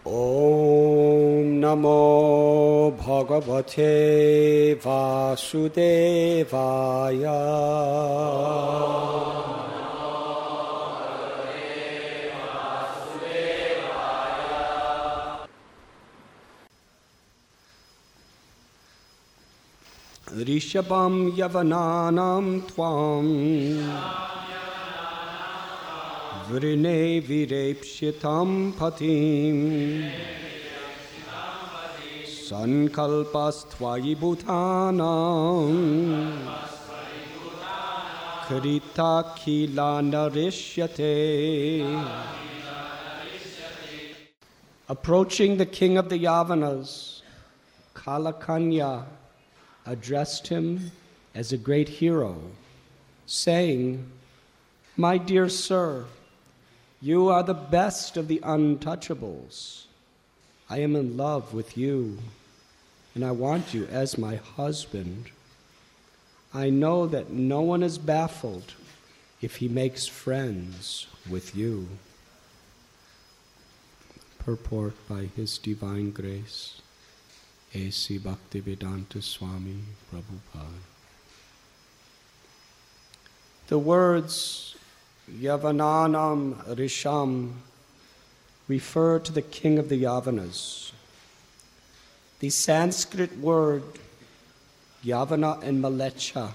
Om Namo Bhagavate Vasudevaya. Rishabham Yavananam Tvam Vrine Virepshitam Patim Sankalpastvayi Bhutanam Krita Kila Narishyate. Approaching the king of the Yavanas, Kalakanya addressed him as a great hero, saying, "My dear sir, you are the best of the untouchables. I am in love with you, and I want you as my husband. I know that no one is baffled if he makes friends with you." Purport by His Divine Grace, A.C. Bhaktivedanta Swami Prabhupada. The words Yavananam Risham refer to the king of the Yavanas. The Sanskrit word Yavana and Malecha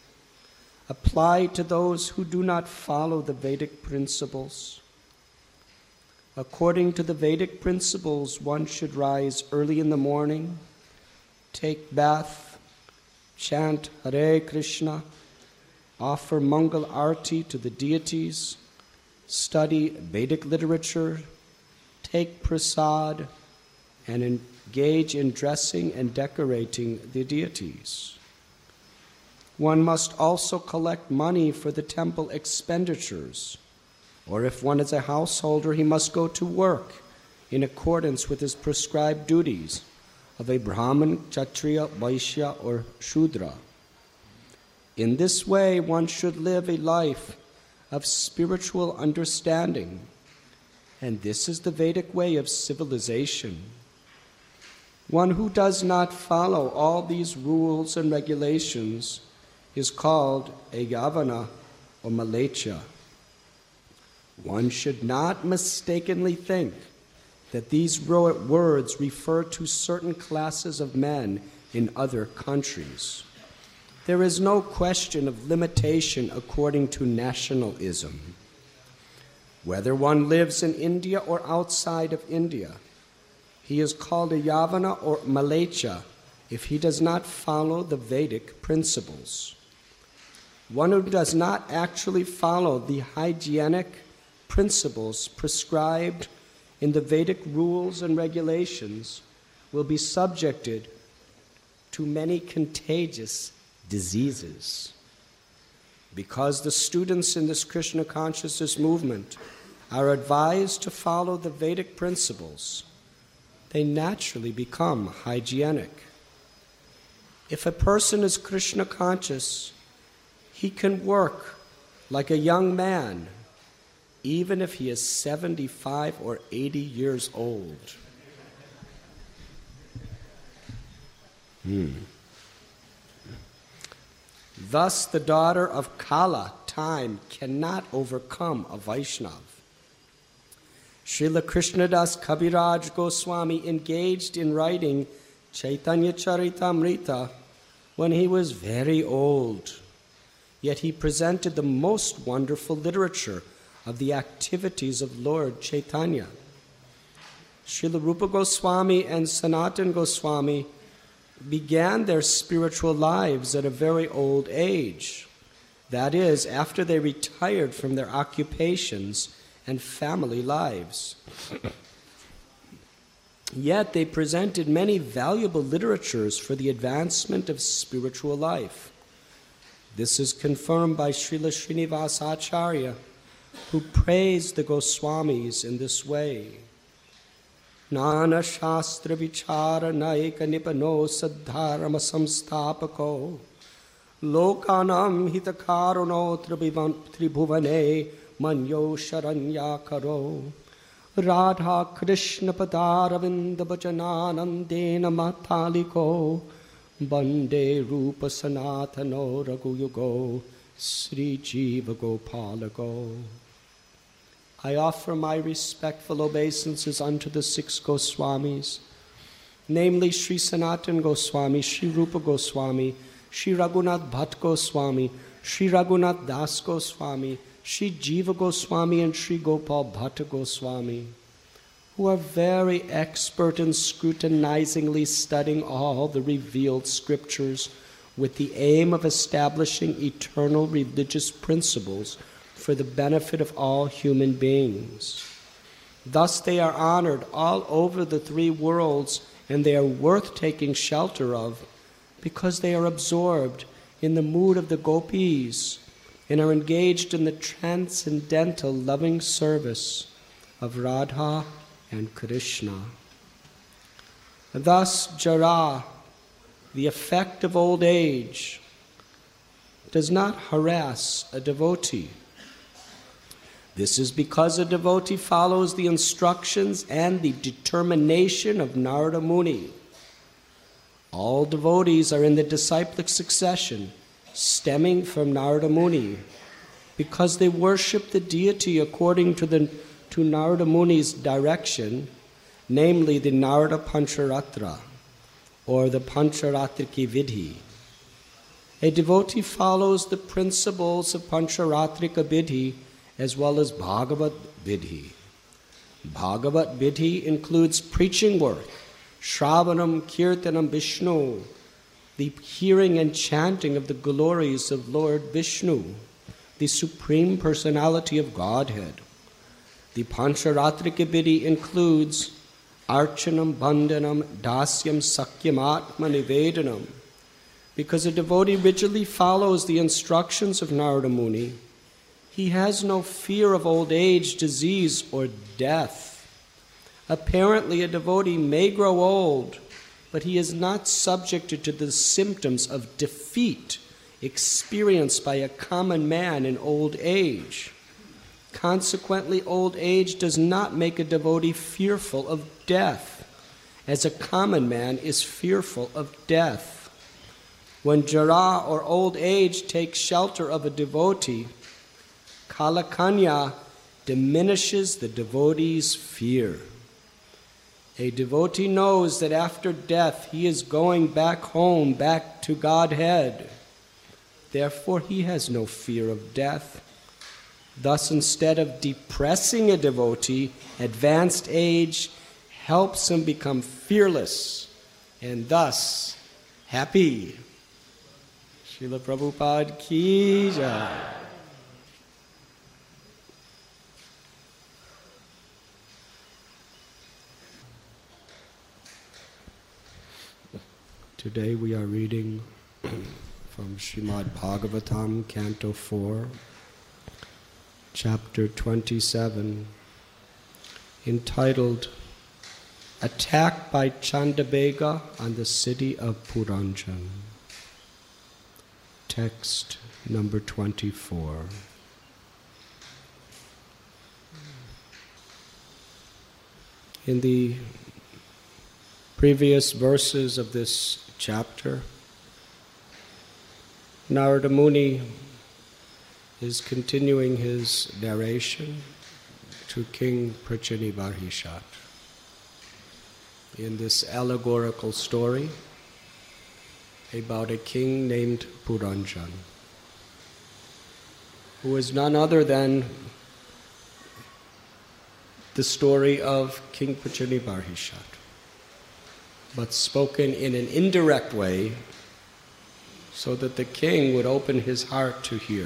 apply to those who do not follow the Vedic principles. According to the Vedic principles, one should rise early in the morning, take bath, chant Hare Krishna, offer Mangal Arti to the deities, study Vedic literature, take prasad, and engage in dressing and decorating the deities. One must also collect money for the temple expenditures, or if one is a householder, he must go to work in accordance with his prescribed duties of a Brahmin, Kshatriya, Vaishya, or Shudra. In this way, one should live a life of spiritual understanding, and this is the Vedic way of civilization. One who does not follow all these rules and regulations is called a Yavana or Malecha. One should not mistakenly think that these words refer to certain classes of men in other countries. There is no question of limitation according to nationalism. Whether one lives in India or outside of India, he is called a Yavana or Malecha if he does not follow the Vedic principles. One who does not actually follow the hygienic principles prescribed in the Vedic rules and regulations will be subjected to many contagious diseases. Because the students in this Krishna consciousness movement are advised to follow the Vedic principles, they naturally become hygienic. If a person is Krishna conscious, he can work like a young man, even if he is 75 or 80 years old. Thus, the daughter of Kala, time, cannot overcome a Vaishnav. Srila Krishnadas Kaviraj Goswami engaged in writing Chaitanya Charitamrita when he was very old, yet he presented the most wonderful literature of the activities of Lord Chaitanya. Srila Rupa Goswami and Sanatan Goswami began their spiritual lives at a very old age. That is, after they retired from their occupations and family lives. Yet they presented many valuable literatures for the advancement of spiritual life. This is confirmed by Srila Srinivasa Acharya, who praised the Goswamis in this way. Nana Shastra Vichara Naika Nipano Saddharama Samstapako Lokanam Hitakaruno Tribhuvane Manyo Sharanya Karo Radha Krishna Padaravinda Bhajananandena Mataliko Bande Rupa Sanatano Raghuyugo Sri Jiva Gopalago. I offer my respectful obeisances unto the 6 Goswamis, namely Sri Sanatan Goswami, Sri Rupa Goswami, Sri Raghunath Bhatt Goswami, Sri Raghunath Das Goswami, Sri Jiva Goswami, and Sri Gopal Bhatta Goswami, who are very expert in scrutinizingly studying all the revealed scriptures with the aim of establishing eternal religious principles for the benefit of all human beings. Thus they are honored all over the 3 worlds, and they are worth taking shelter of because they are absorbed in the mood of the gopis and are engaged in the transcendental loving service of Radha and Krishna. Thus, Jara, the effect of old age, does not harass a devotee. This is because a devotee follows the instructions and the determination of Narada Muni. All devotees are in the disciplic succession, stemming from Narada Muni, because they worship the deity according to Narada Muni's direction, namely the Narada Pancharatra, or the Pancharatriki Vidhi. A devotee follows the principles of Pancharatrika Vidhi as well as Bhagavat Vidhi. Bhagavat Vidhi includes preaching work, Shravanam, Kirtanam, Vishnu, the hearing and chanting of the glories of Lord Vishnu, the Supreme Personality of Godhead. The Pancharatrika Vidhi includes Archanam, Bandhanam, Dasyam, Sakyam, Atma, Nivedanam. Because a devotee rigidly follows the instructions of Narada Muni, he has no fear of old age, disease, or death. Apparently, a devotee may grow old, but he is not subjected to the symptoms of defeat experienced by a common man in old age. Consequently, old age does not make a devotee fearful of death, as a common man is fearful of death. When Jara or old age takes shelter of a devotee, Kalakanya diminishes the devotee's fear. A devotee knows that after death he is going back home, back to Godhead. Therefore he has no fear of death. Thus, instead of depressing a devotee, advanced age helps him become fearless and thus happy. Srila Prabhupada ki jai. Today we are reading from Srimad Bhagavatam, Canto 4, Chapter 27, entitled Attack by Chandabega on the City of Puranjan. Text number 24. In the previous verses of this chapter, Narada Muni is continuing his narration to King Prachanibarhishat in this allegorical story about a king named Puranjan, who is none other than the story of King Prachanibarhishat, but spoken in an indirect way so that the king would open his heart to hear.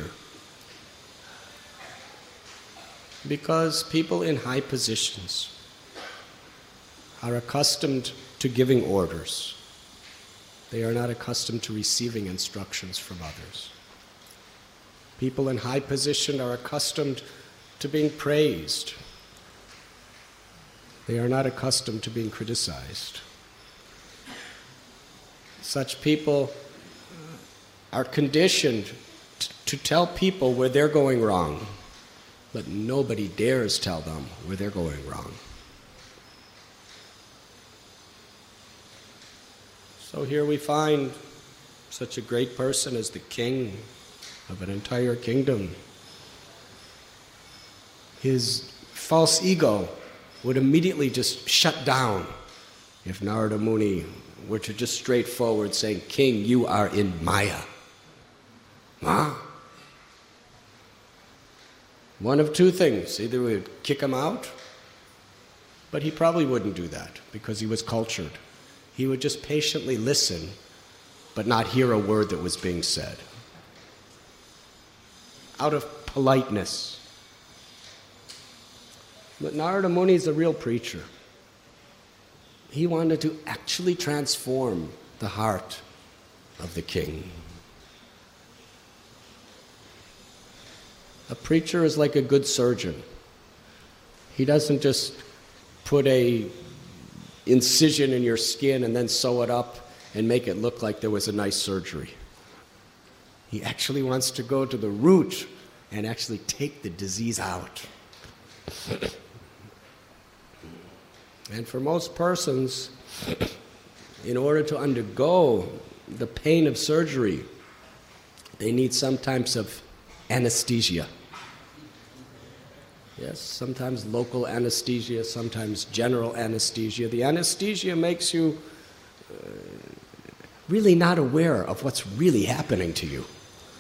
Because people in high positions are accustomed to giving orders. They are not accustomed to receiving instructions from others. People in high position are accustomed to being praised. They are not accustomed to being criticized. Such people are conditioned to tell people where they're going wrong but nobody dares tell them where they're going wrong. So here we find such a great person as the king of an entire kingdom. His false ego would immediately just shut down if Narada Muni were to just straightforward say, "King, you are in Maya." Huh? One of two things. Either we would kick him out, but he probably wouldn't do that because he was cultured. He would just patiently listen, but not hear a word that was being said. Out of politeness. But Narada Muni is a real preacher. He wanted to actually transform the heart of the king. A preacher is like a good surgeon. He doesn't just put a incision in your skin and then sew it up and make it look like there was a nice surgery. He actually wants to go to the root and actually take the disease out. And for most persons, in order to undergo the pain of surgery, they need some types of anesthesia. Yes, sometimes local anesthesia, sometimes general anesthesia. The anesthesia makes you really not aware of what's really happening to you.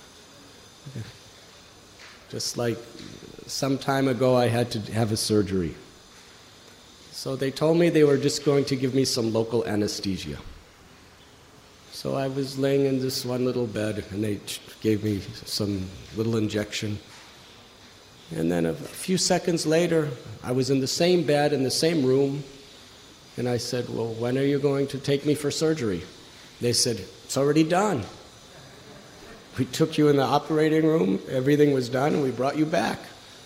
Just like some time ago I had to have a surgery. So they told me they were just going to give me some local anesthesia. So I was laying in this one little bed and they gave me some little injection. And then a few seconds later, I was in the same bed, in the same room, and I said, "Well, when are you going to take me for surgery?" They said, "It's already done. We took you in the operating room, everything was done, and we brought you back."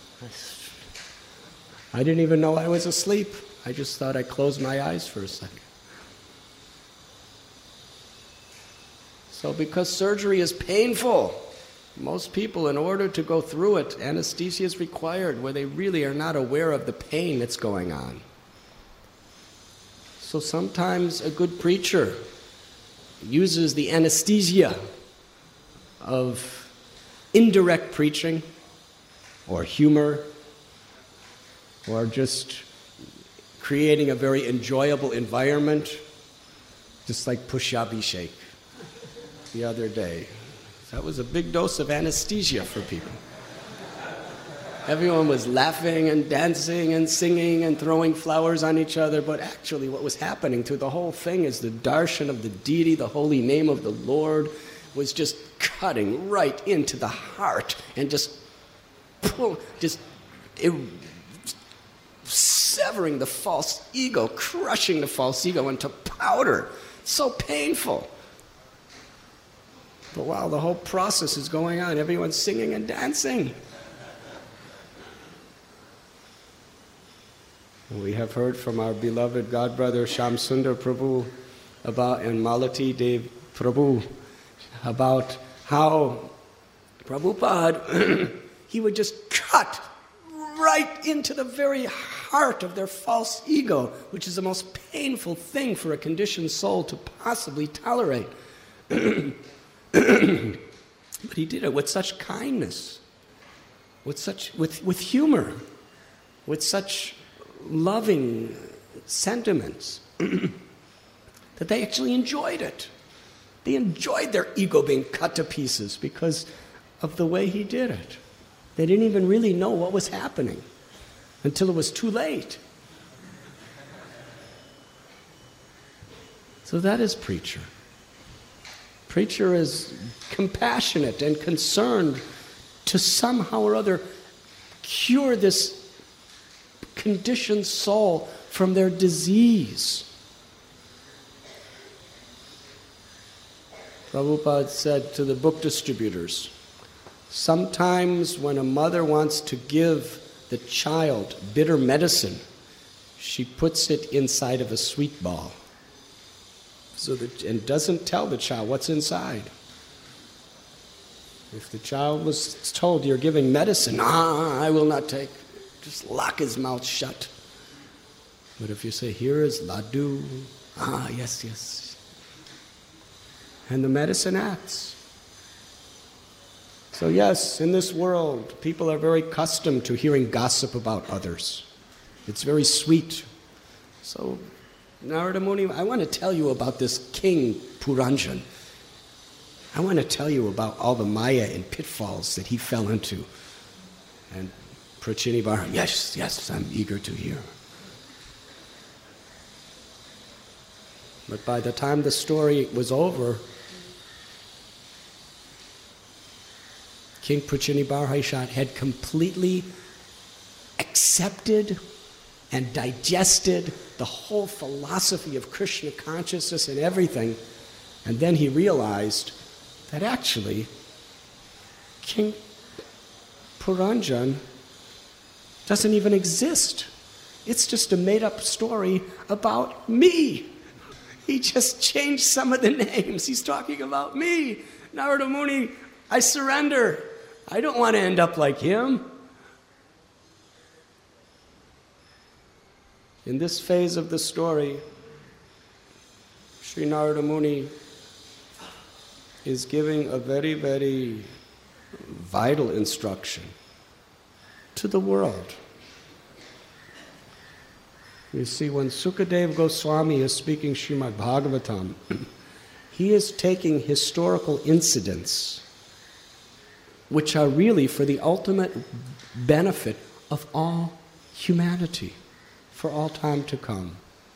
I didn't even know I was asleep. I just thought I closed my eyes for a second. So because surgery is painful, most people, in order to go through it, anesthesia is required where they really are not aware of the pain that's going on. So sometimes a good preacher uses the anesthesia of indirect preaching or humor or just creating a very enjoyable environment, just like Pushabhishek the other day. That was a big dose of anesthesia for people. Everyone was laughing and dancing and singing and throwing flowers on each other, but actually what was happening through the whole thing is the darshan of the deity, the holy name of the Lord, was just cutting right into the heart and just severing the false ego, crushing the false ego into powder. So painful. But while the whole process is going on, everyone's singing and dancing. We have heard from our beloved godbrother Shamsundar Prabhu and Malati Dev Prabhu about how Prabhupada, he would just cut right into the very heart of their false ego, which is the most painful thing for a conditioned soul to possibly tolerate. But he did it with such kindness, with humor, with such loving sentiments that they actually enjoyed it. They enjoyed their ego being cut to pieces because of the way he did it. They didn't even really know what was happening until it was too late. So that is preacher. Preacher is compassionate and concerned to somehow or other cure this conditioned soul from their disease. Prabhupada said to the book distributors, sometimes when a mother wants to give the child bitter medicine, she puts it inside of a sweet ball and doesn't tell the child what's inside. If the child was told, you're giving medicine, I will not take, just lock his mouth shut. But if you say, here is laddu, yes, yes. And the medicine acts. So yes, in this world, people are very accustomed to hearing gossip about others. It's very sweet. So, Narada Muni, I want to tell you about this king, Puranjan. I want to tell you about all the Maya and pitfalls that he fell into. And Prachinibhara, yes, yes, I'm eager to hear. But by the time the story was over, King Prachinibhara had completely accepted and digested the whole philosophy of Krishna consciousness and everything. And then he realized that actually King Puranjan doesn't even exist. It's just a made-up story about me. He just changed some of the names. He's talking about me. Narada Muni, I surrender. I don't want to end up like him. In this phase of the story, Sri Narada Muni is giving a very, very vital instruction to the world. You see, when Sukadeva Goswami is speaking Srimad Bhagavatam, he is taking historical incidents which are really for the ultimate benefit of all humanity, for all time to come.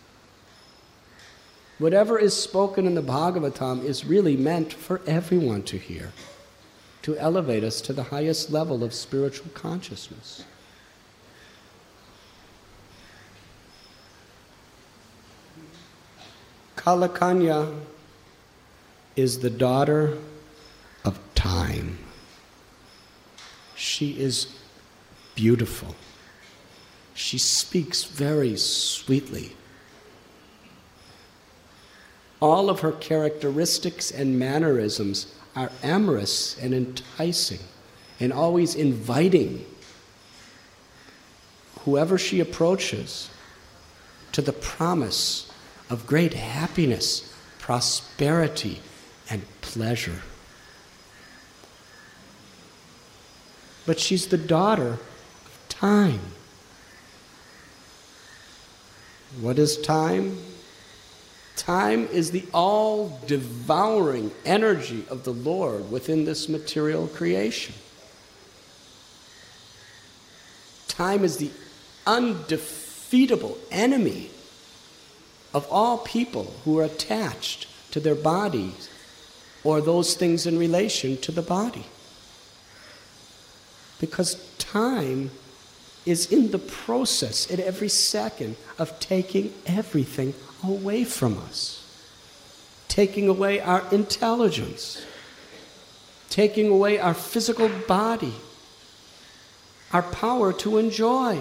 Whatever is spoken in the Bhagavatam is really meant for everyone to hear, to elevate us to the highest level of spiritual consciousness. Kalakanya is the daughter of time. She is beautiful. She speaks very sweetly. All of her characteristics and mannerisms are amorous and enticing and always inviting whoever she approaches to the promise of great happiness, prosperity, and pleasure. But she's the daughter of time. What is time? Time is the all-devouring energy of the Lord within this material creation. Time is the undefeatable enemy of all people who are attached to their bodies or those things in relation to the body. Because time is in the process at every second of taking everything away from us, taking away our intelligence, taking away our physical body, our power to enjoy.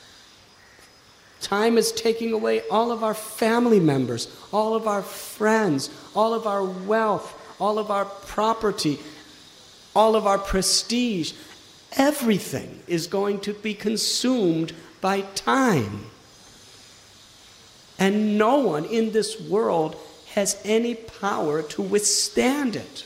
Time is taking away all of our family members, all of our friends, all of our wealth, all of our property, all of our prestige. Everything is going to be consumed by time. And no one in this world has any power to withstand it.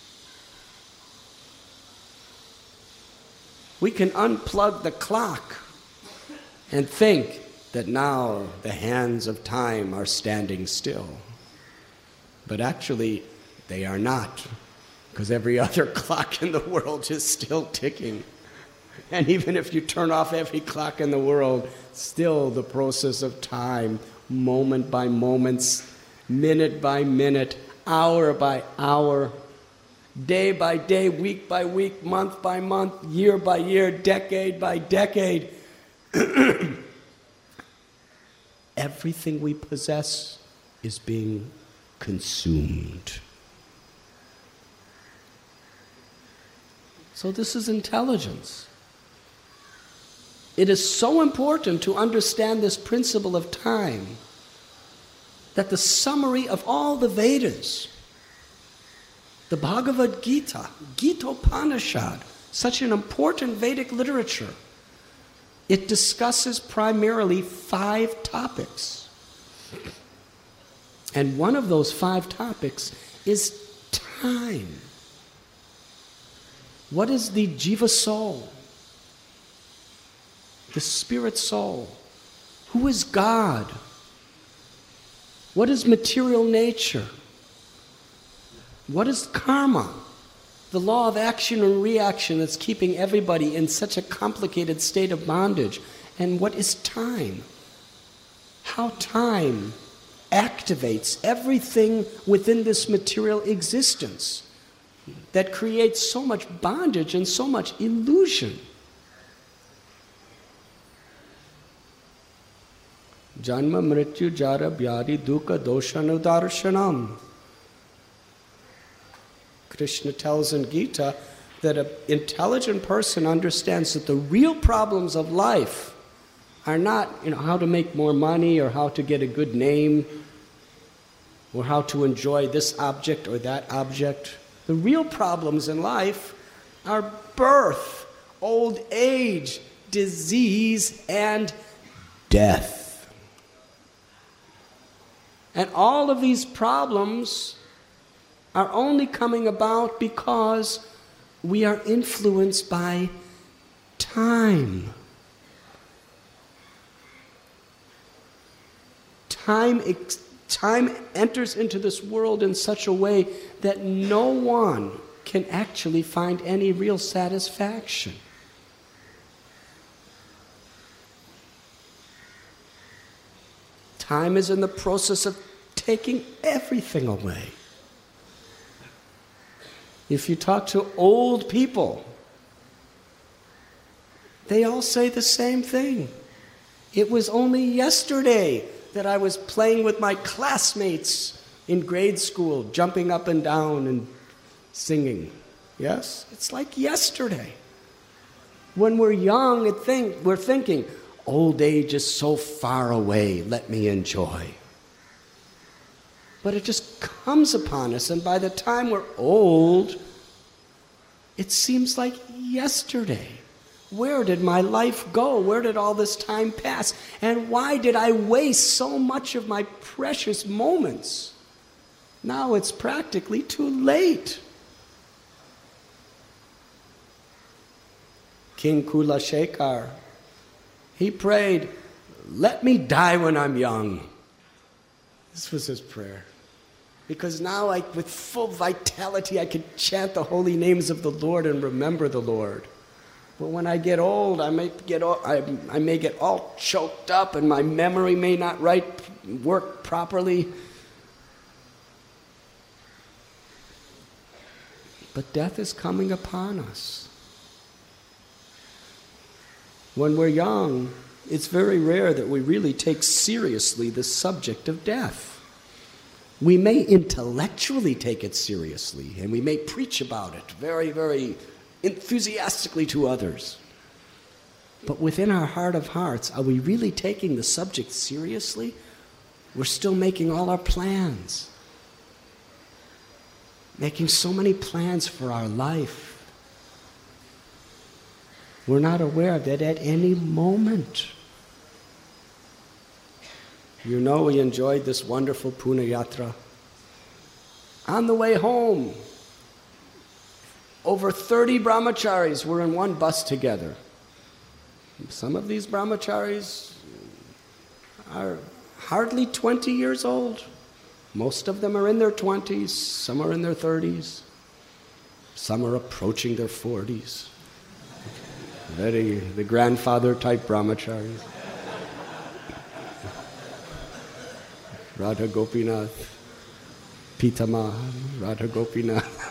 We can unplug the clock and think that now the hands of time are standing still. But actually, they are not, because every other clock in the world is still ticking. And even if you turn off every clock in the world, still the process of time, moment by moment, minute by minute, hour by hour, day by day, week by week, month by month, year by year, decade by decade. Everything we possess is being consumed. So this is intelligence. It is so important to understand this principle of time that the summary of all the Vedas The Bhagavad Gita, Gita-upanishad, such an important Vedic literature. It discusses primarily 5 topics. And one of those 5 topics is time. What is the jiva soul? The spirit soul. Who is God? What is material nature? What is karma? The law of action and reaction that's keeping everybody in such a complicated state of bondage. And what is time? How time activates everything within this material existence that creates so much bondage and so much illusion. Janma mrityu jara vyadi dukkha doshanudarshanam. Krishna tells in Gita that an intelligent person understands that the real problems of life are not, how to make more money or how to get a good name or how to enjoy this object or that object. The real problems in life are birth, old age, disease, and death. And all of these problems are only coming about because we are influenced by time. Time enters into this world in such a way that no one can actually find any real satisfaction. Time is in the process of taking everything away. If you talk to old people, they all say the same thing. It was only yesterday that I was playing with my classmates in grade school, jumping up and down and singing. Yes? It's like yesterday. When we're young, we're thinking, old age is so far away, let me enjoy. But it just comes upon us, and by the time we're old, it seems like yesterday. Where did my life go? Where did all this time pass? And why did I waste so much of my precious moments? Now it's practically too late. King Kulashekar, he prayed, let me die when I'm young. This was his prayer. Because now, with full vitality, I can chant the holy names of the Lord and remember the Lord. But when I get old, I may get all choked up and my memory may not work properly. But death is coming upon us. When we're young, it's very rare that we really take seriously the subject of death. We may intellectually take it seriously, and we may preach about it very, very enthusiastically to others. But within our heart of hearts, are we really taking the subject seriously? We're still making all our plans. Making so many plans for our life. We're not aware that at any moment. We enjoyed this wonderful Pune Yatra. On the way home, over 30 brahmacharis were in one bus together. Some of these brahmacharis are hardly 20 years old. Most of them are in their 20s, some are in their 30s, some are approaching their 40s. The grandfather type brahmacharis. Radha Gopinath, Pitama, Radha Gopinath.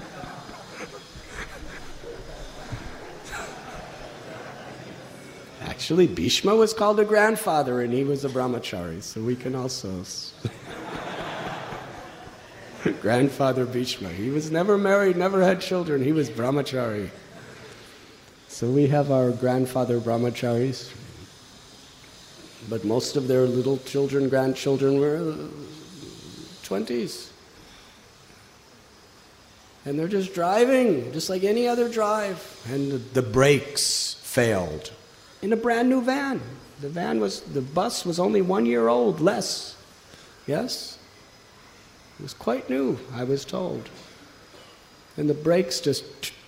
Actually, Bhishma was called a grandfather and he was a brahmachari, so we can also... Grandfather Bhishma. He was never married, never had children, he was brahmachari. So we have our grandfather brahmacharis. But most of their little children, grandchildren were 20s. And they're just driving, just like any other drive. And the brakes failed in a brand new van. The bus was only 1 year old, less. Yes? It was quite new, I was told. And the brakes just...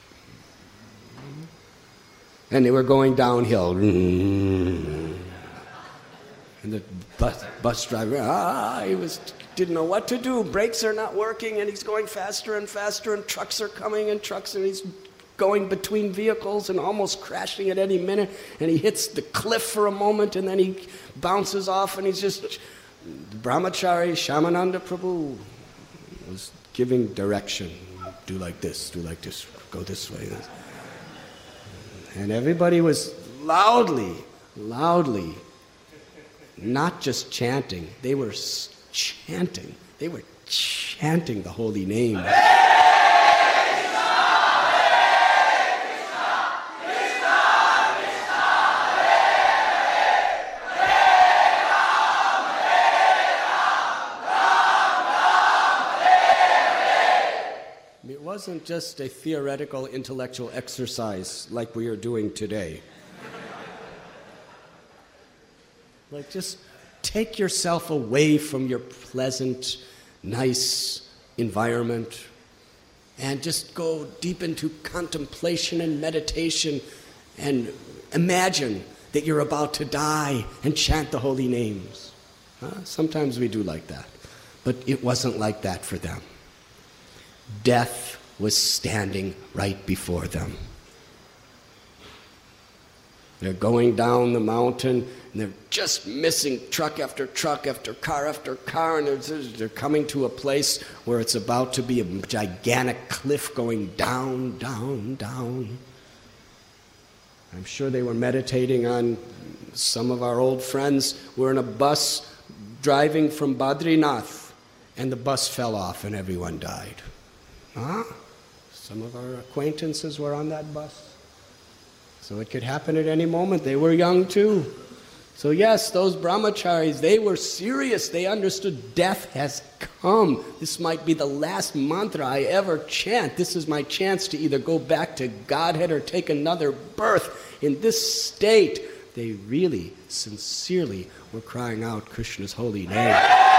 And they were going downhill. And the bus driver, he didn't know what to do. Brakes are not working, and he's going faster and faster, and trucks are coming, and he's going between vehicles and almost crashing at any minute, and he hits the cliff for a moment, and then he bounces off, and he's just... Brahmachari Shamananda Prabhu was giving direction. Do like this, go this way. And everybody was loudly, not just chanting, they were chanting. They were chanting the holy name. It wasn't just a theoretical intellectual exercise like we are doing today. Like, just take yourself away from your pleasant, nice environment and just go deep into contemplation and meditation and imagine that you're about to die and chant the holy names. Sometimes we do like that, but it wasn't like that for them. Death was standing right before them. They're going down the mountain, and they're just missing truck after truck after car, and they're coming to a place where it's about to be a gigantic cliff going down, down, down. I'm sure they were meditating on... Some of our old friends were in a bus driving from Badrinath, and the bus fell off and everyone died. Some of our acquaintances were on that bus. So it could happen at any moment. They were young too. So yes, those brahmacharis, they were serious. They understood death has come. This might be the last mantra I ever chant. This is my chance to either go back to Godhead or take another birth. In this state, they really, sincerely were crying out Krishna's holy name.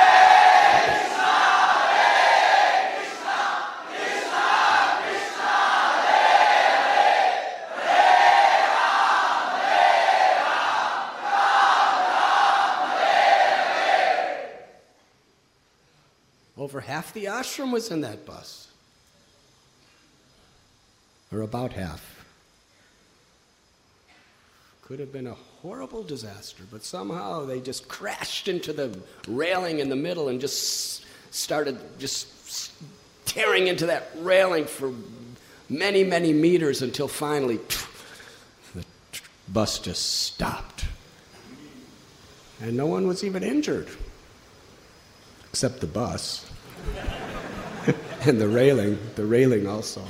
Over half the ashram was in that bus. Or about half. Could have been a horrible disaster, but somehow they just crashed into the railing in the middle and just started just tearing into that railing for many, many meters until finally the bus just stopped. And no one was even injured, except the bus. And the railing also.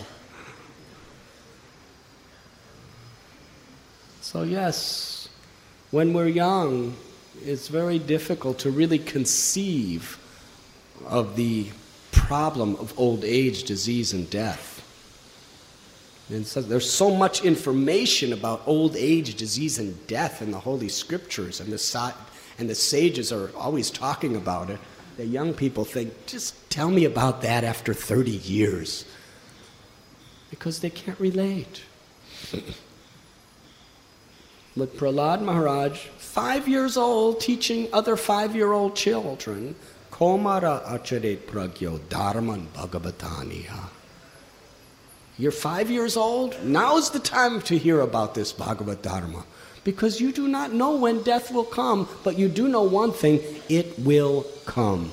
So yes, when we're young, it's very difficult to really conceive of the problem of old age, disease, and death. And so there's so much information about old age, disease, and death in the Holy Scriptures, and the sages are always talking about it. The young people think, just tell me about that after 30 years. Because they can't relate. But Prahlad Maharaj, 5 years old, teaching other 5-year-old children, Komara acharet pragyo dharman bhagavataniha. You're 5 years old? Now's the time to hear about this Bhagavad Dharma. Because you do not know when death will come, but you do know one thing, it will come.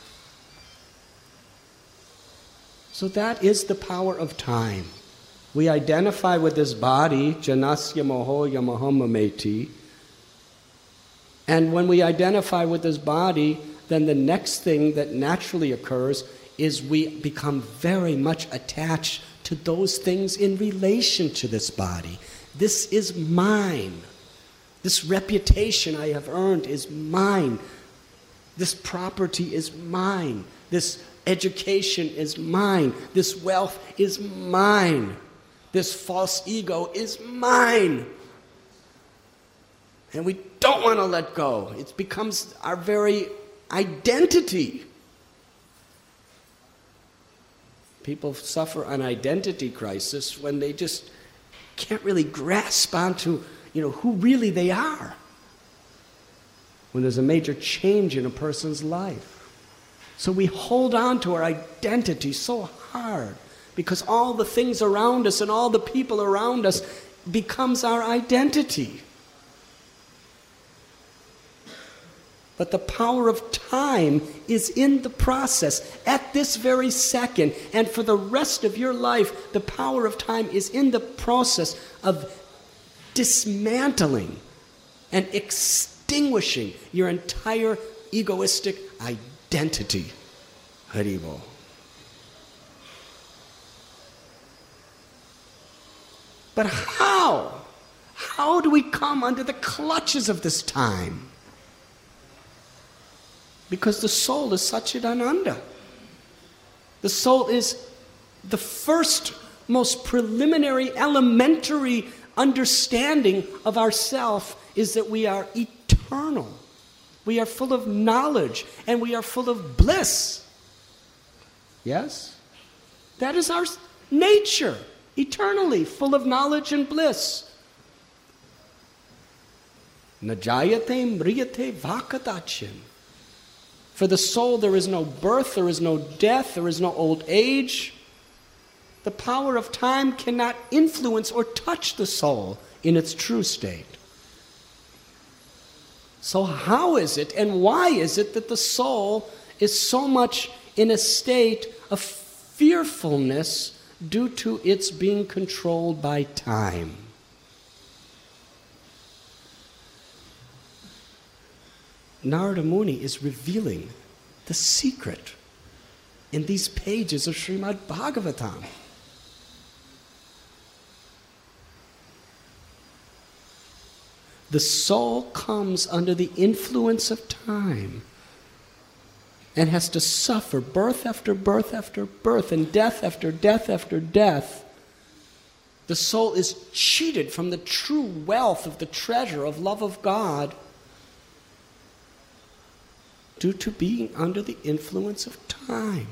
So that is the power of time. We identify with this body, janasya moho yamaham. And when we identify with this body, then the next thing that naturally occurs is we become very much attached to those things in relation to this body. This is mine. This reputation I have earned is mine. This property is mine. This education is mine. This wealth is mine. This false ego is mine. And we don't want to let go. It becomes our very identity. People suffer an identity crisis when they just can't really grasp onto, who really they are. When there's a major change in a person's life. So we hold on to our identity so hard because all the things around us and all the people around us becomes our identity. But the power of time is in the process at this very second. And for the rest of your life, the power of time is in the process of dismantling and extinguishing your entire egoistic identity. Haribo. But how? How do we come under the clutches of this time? Because the soul is Satchidananda. The soul is the first, most preliminary, elementary understanding of ourself is that we are eternal. We are full of knowledge and we are full of bliss. Yes? That is our nature, eternally full of knowledge and bliss. Najayate mriyate vakadachin. For the soul, there is no birth, there is no death, there is no old age. The power of time cannot influence or touch the soul in its true state. So how is it and why is it that the soul is so much in a state of fearfulness due to its being controlled by time? Narada Muni is revealing the secret in these pages of Srimad Bhagavatam. The soul comes under the influence of time and has to suffer birth after birth after birth and death after death after death. The soul is cheated from the true wealth of the treasure of love of God due to being under the influence of time.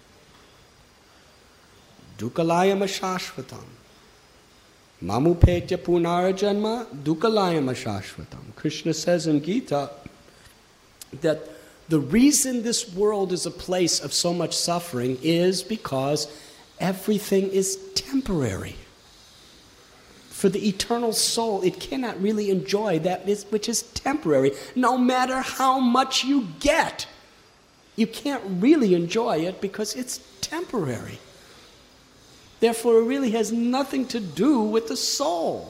Dukalayam ashashvatam. Mamupetya punarjanma dukalayam ashashvatam. Krishna says in Gita that the reason this world is a place of so much suffering is because everything is temporary. For the eternal soul, it cannot really enjoy that which is temporary. No matter how much you get, you can't really enjoy it because it's temporary. Therefore, it really has nothing to do with the soul.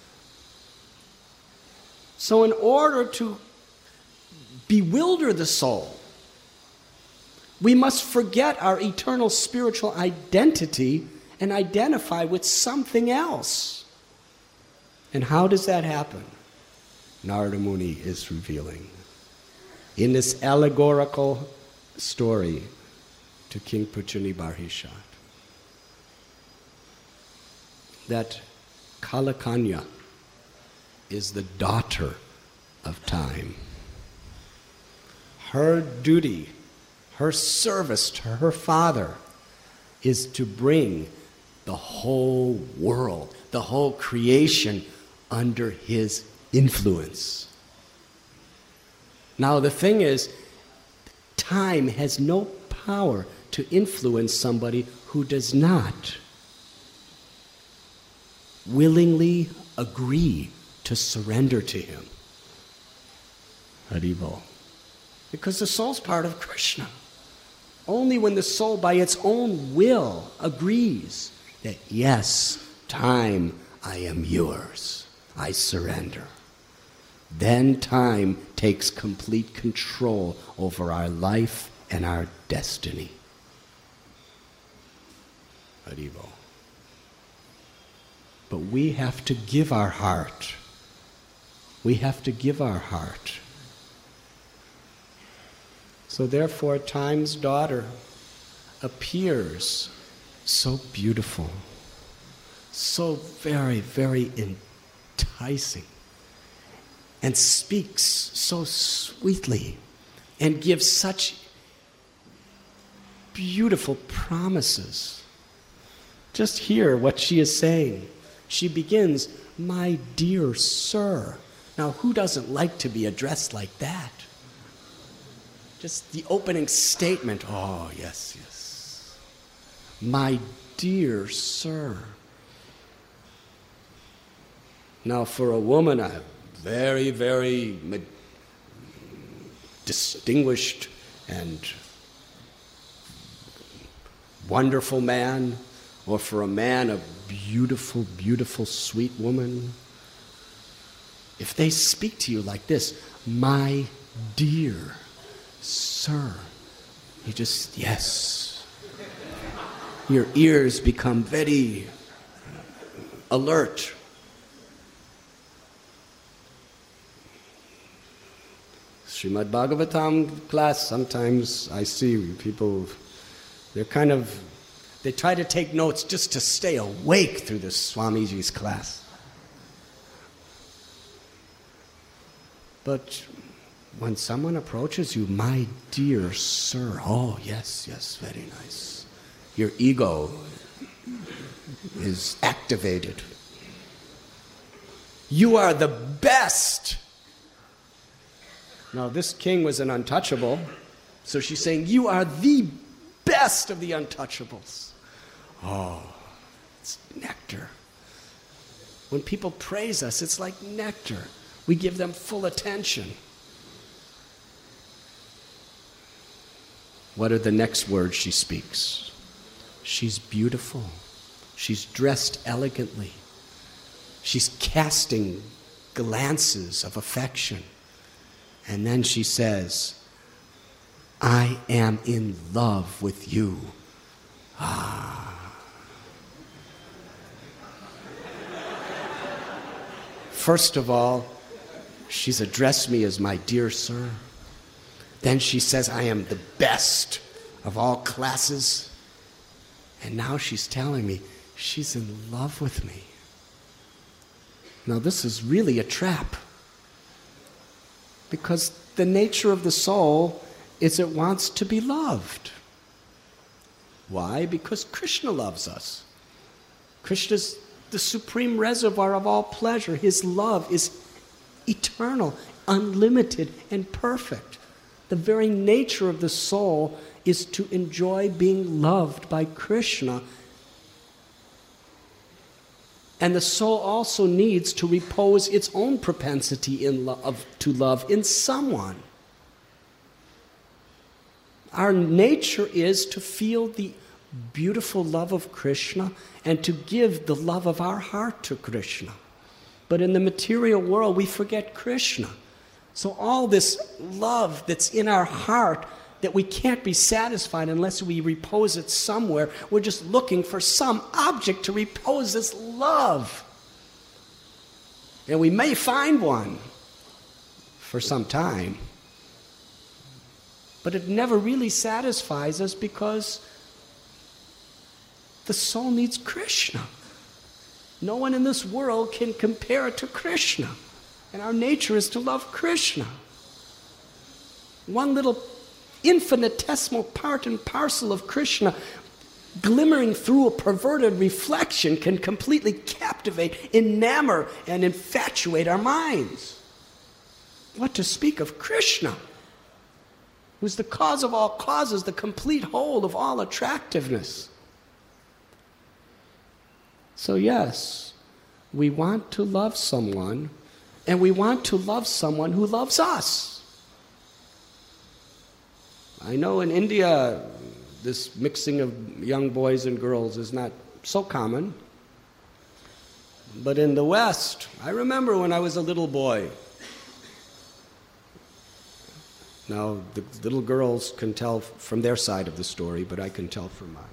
So in order to bewilder the soul, we must forget our eternal spiritual identity and identify with something else. And how does that happen? Narada Muni is revealing in this allegorical story to King Puchuni Barhishat that Kalakanya is the daughter of time. Her duty, her service to her father is to bring the whole world, the whole creation under his influence. Now the thing is, time has no power to influence somebody who does not willingly agree to surrender to him. Haribol. Because the soul's part of Krishna. Only when the soul by its own will agrees that yes, time, I am yours. I surrender. Then time takes complete control over our life and our destiny. Haribo. But we have to give our heart. We have to give our heart. So therefore, time's daughter appears so beautiful, so very, very enticing, and speaks so sweetly, and gives such beautiful promises. Just hear what she is saying. She begins, "My dear sir." Now, who doesn't like to be addressed like that? Just the opening statement, oh, yes, yes. "My dear sir." Now, for a woman, a very, very distinguished and wonderful man, or for a man, a beautiful, beautiful, sweet woman, if they speak to you like this, "My dear sir," you just, yes. Your ears become very alert. Srimad Bhagavatam class, sometimes I see people, they try to take notes just to stay awake through the Swamiji's class. But when someone approaches you, "My dear sir," oh, yes, yes, very nice. Your ego is activated. "You are the best." Now, this king was an untouchable, so she's saying, "You are the best of the untouchables." Oh, it's nectar. When people praise us, it's like nectar. We give them full attention. What are the next words she speaks? She's beautiful. She's dressed elegantly. She's casting glances of affection. And then she says, "I am in love with you." First of all, she's addressed me as "my dear sir." Then she says, "I am the best of all classes." And now she's telling me she's in love with me. Now, this is really a trap. Because the nature of the soul is it wants to be loved. Why? Because Krishna loves us. Krishna's the supreme reservoir of all pleasure. His love is eternal, unlimited, and perfect. The very nature of the soul is to enjoy being loved by Krishna. And the soul also needs to repose its own propensity to love in someone. Our nature is to feel the beautiful love of Krishna and to give the love of our heart to Krishna. But in the material world, we forget Krishna. So all this love that's in our heart that we can't be satisfied unless we repose it somewhere, we're just looking for some object to repose this love. And we may find one for some time, but it never really satisfies us because the soul needs Krishna. No one in this world can compare it to Krishna. And our nature is to love Krishna. One little infinitesimal part and parcel of Krishna glimmering through a perverted reflection can completely captivate, enamor, and infatuate our minds. What to speak of Krishna, who's the cause of all causes, the complete whole of all attractiveness. So yes, we want to love someone, and we want to love someone who loves us. I know in India, this mixing of young boys and girls is not so common. But in the West, I remember when I was a little boy. Now, the little girls can tell from their side of the story, but I can tell from mine.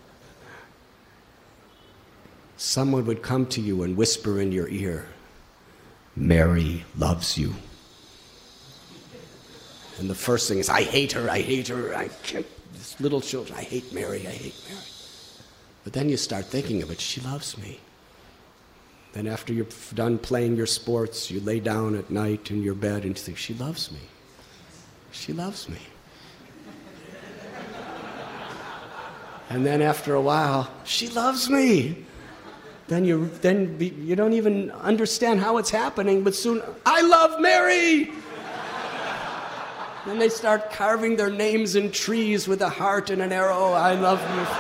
Someone would come to you and whisper in your ear, "Mary loves you." And the first thing is, I hate her, I can't this little children, I hate Mary, I hate Mary. But then you start thinking of it, she loves me. Then after you're done playing your sports, you lay down at night in your bed and you think, she loves me. She loves me. And then after a while, she loves me. Then you don't even understand how it's happening, but soon, I love Mary! Then they start carving their names in trees with a heart and an arrow. I love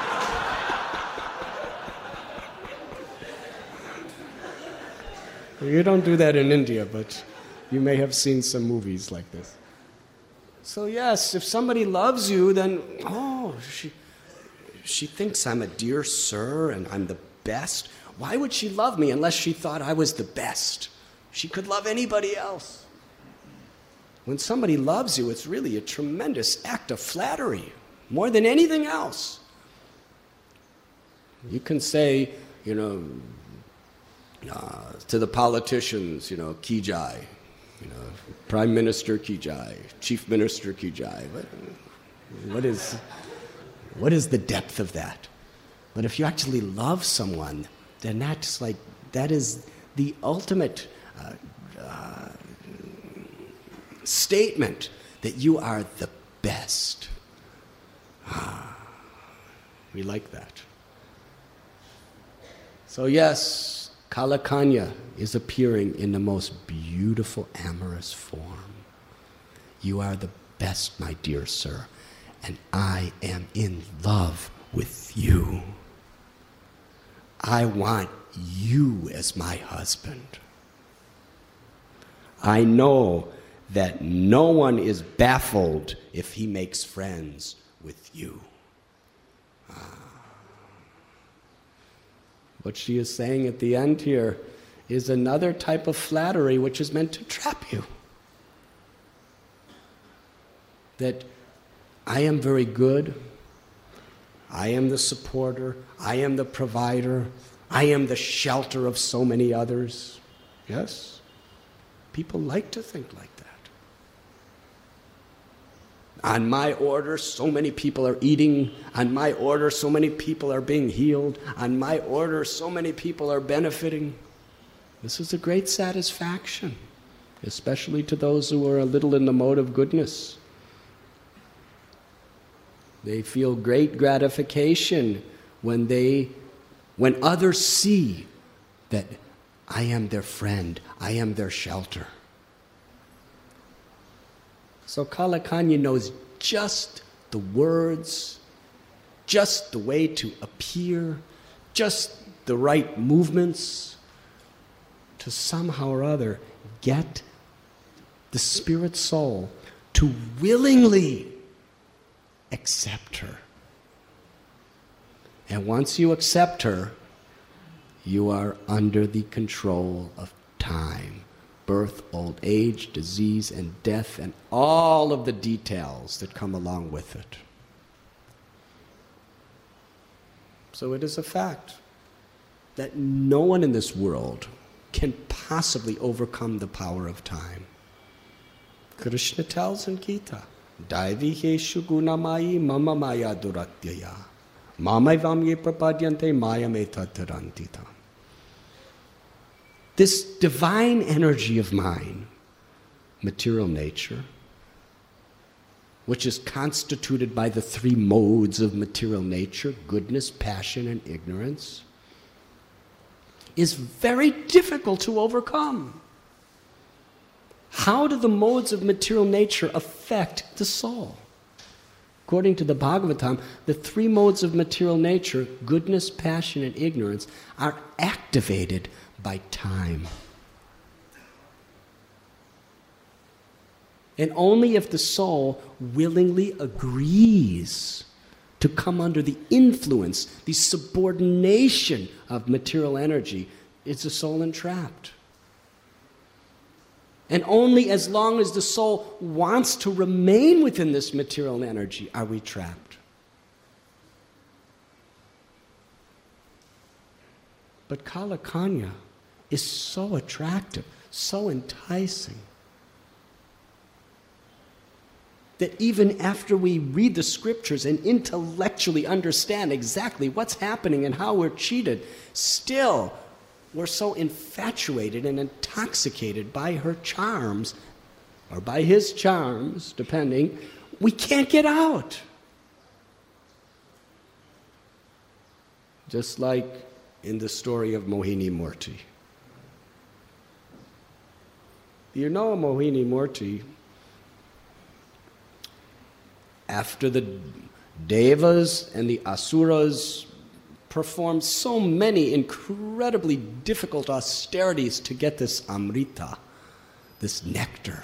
you. You don't do that in India, but you may have seen some movies like this. So yes, if somebody loves you, then, she thinks I'm a dear sir and I'm the best. Why would she love me unless she thought I was the best? She could love anybody else. When somebody loves you, it's really a tremendous act of flattery, more than anything else. You can say, to the politicians, Ki Jai, Prime Minister Ki Jai, Chief Minister Ki Jai. What is the depth of that? But if you actually love someone, then that is the ultimate statement that you are the best. We like that. So yes, Kalakanya is appearing in the most beautiful amorous form. You are the best, my dear sir, and I am in love with you. I want you as my husband. I know that no one is baffled if he makes friends with you. What she is saying at the end here is another type of flattery which is meant to trap you. That I am very good, I am the supporter, I am the provider, I am the shelter of so many others. Yes, people like to think like that. On my order, so many people are eating. On my order, so many people are being healed. On my order, so many people are benefiting. This is a great satisfaction, especially to those who are a little in the mode of goodness. They feel great gratification when others see that I am their friend, I am their shelter. So Kalakanya knows just the words, just the way to appear, just the right movements to somehow or other get the spirit soul to willingly accept her. And once you accept her, you are under the control of time. Birth, old age, disease, and death, and all of the details that come along with it. So it is a fact that no one in this world can possibly overcome the power of time. Krishna tells in Gita, Daiviheshu gunamayi mama maya duratyaya mamaivam ye prapadyante mayametatarantita. This divine energy of mine, material nature, which is constituted by the three modes of material nature, goodness, passion, and ignorance, is very difficult to overcome. How do the modes of material nature affect the soul? According to the Bhagavatam, the three modes of material nature, goodness, passion, and ignorance, are activated by time. And only if the soul willingly agrees to come under the influence, the subordination of material energy, is the soul entrapped. And only as long as the soul wants to remain within this material energy are we trapped. But Kalakanya is so attractive, so enticing, that even after we read the scriptures and intellectually understand exactly what's happening and how we're cheated, still we're so infatuated and intoxicated by her charms, or by his charms, depending, we can't get out. Just like in the story of Mohini Murti. You know, Mohini Murti, after the Devas and the Asuras performed so many incredibly difficult austerities to get this Amrita, this nectar,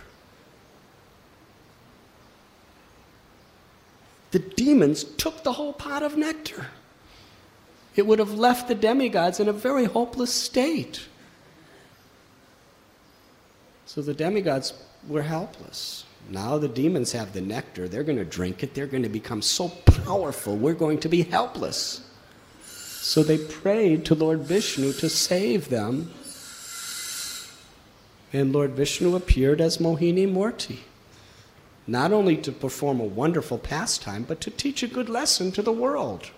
the demons took the whole pot of nectar. It would have left the demigods in a very hopeless state. So the demigods were helpless. Now the demons have the nectar. They're going to drink it. They're going to become so powerful. We're going to be helpless. So they prayed to Lord Vishnu to save them. And Lord Vishnu appeared as Mohini Murti. Not only to perform a wonderful pastime, but to teach a good lesson to the world.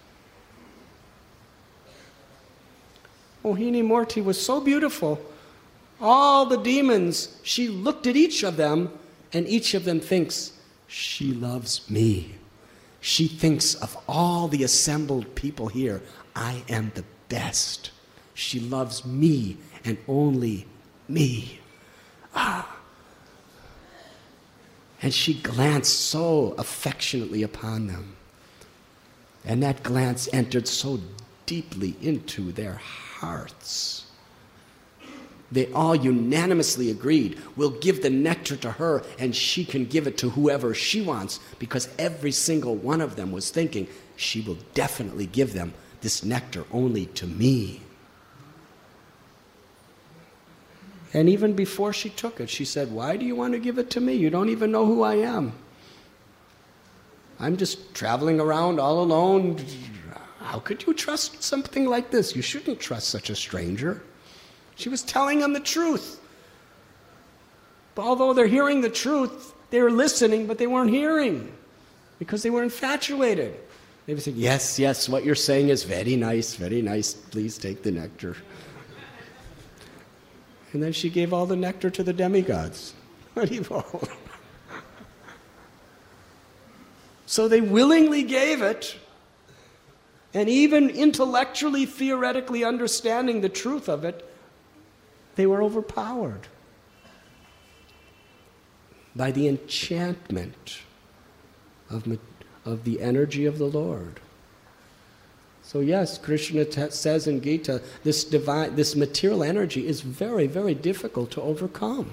Mohini Murti was so beautiful. All the demons, she looked at each of them, and each of them thinks, she loves me. She thinks of all the assembled people here, I am the best. She loves me and only me. And she glanced so affectionately upon them. And that glance entered so deeply into their hearts. They all unanimously agreed, we'll give the nectar to her and she can give it to whoever she wants, because every single one of them was thinking, she will definitely give them this nectar only to me. And even before she took it, she said, why do you want to give it to me? You don't even know who I am. I'm just traveling around all alone. How could you trust something like this? You shouldn't trust such a stranger. She was telling them the truth. But although they're hearing the truth, they were listening, but they weren't hearing because they were infatuated. They would say, yes, yes, what you're saying is very nice, please take the nectar. And then she gave all the nectar to the demigods. So they willingly gave it, and even intellectually, theoretically understanding the truth of it, they were overpowered by the enchantment of the energy of the Lord. So yes, Krishna says in Gita, this material energy is very, very difficult to overcome.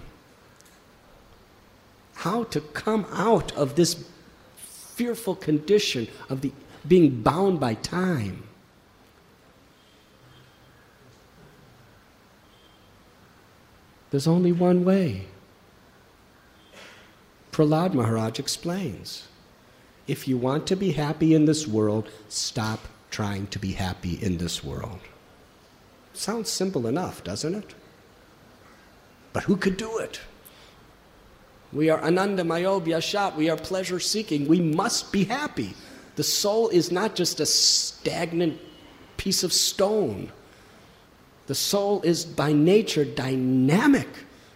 How to come out of this fearful condition of being bound by time. There's only one way. Prahlad Maharaj explains, if you want to be happy in this world, stop trying to be happy in this world. Sounds simple enough, doesn't it? But who could do it? We are anandamayo vyashat, we are pleasure-seeking, we must be happy. The soul is not just a stagnant piece of stone. The soul is by nature dynamic.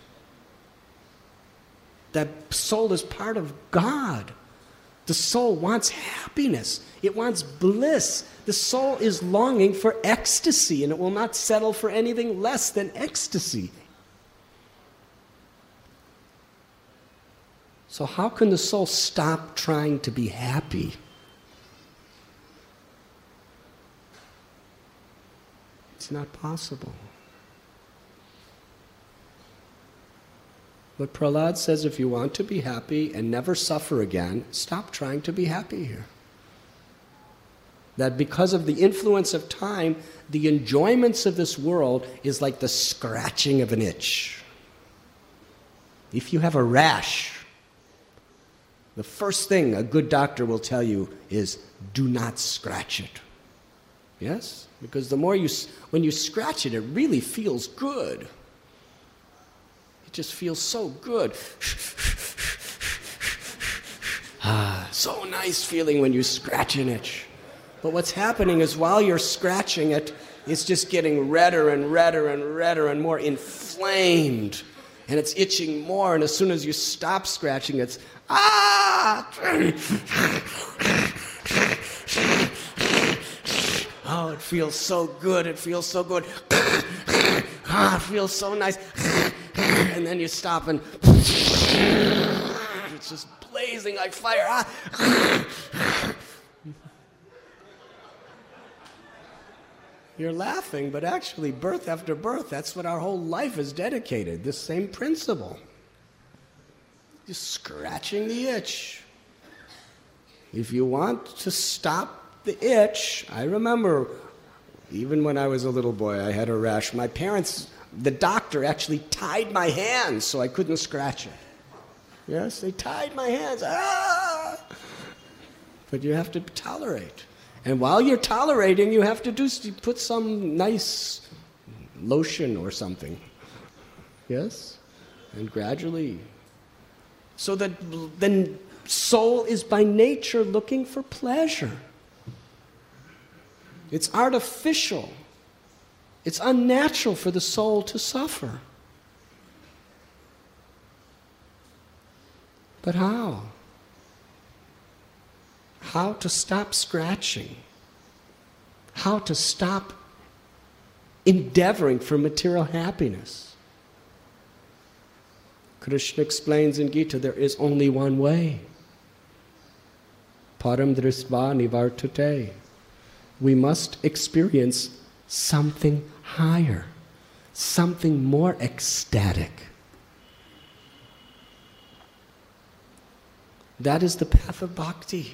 That soul is part of God. The soul wants happiness. It wants bliss. The soul is longing for ecstasy, and it will not settle for anything less than ecstasy. So how can the soul stop trying to be happy? It's not possible. But Prahlad says, if you want to be happy and never suffer again, stop trying to be happy here. That because of the influence of time, the enjoyments of this world is like the scratching of an itch. If you have a rash, the first thing a good doctor will tell you is, do not scratch it. Yes? Because the more when you scratch it, it really feels good. It just feels so good. So nice feeling when you scratch an itch. But what's happening is while you're scratching it, it's just getting redder and redder and redder and more inflamed. And it's itching more, and as soon as you stop scratching, it's, oh, it feels so good, it feels so good. It feels so nice. And then you stop and it's just blazing like fire. You're laughing, but actually, birth after birth, that's what our whole life is dedicated, this same principle. Just scratching the itch. If you want to stop the itch, I remember, even when I was a little boy, I had a rash. My parents, the doctor actually tied my hands so I couldn't scratch it. Yes, they tied my hands. But you have to tolerate. And while you're tolerating, you have to put some nice lotion or something. Yes? And gradually. So that the soul is by nature looking for pleasure. It's artificial. It's unnatural for the soul to suffer. But how? How to stop scratching? How to stop endeavoring for material happiness? Krishna explains in Gita, there is only one way. Param drisva nivartate. We must experience something higher, something more ecstatic. That is the path of bhakti.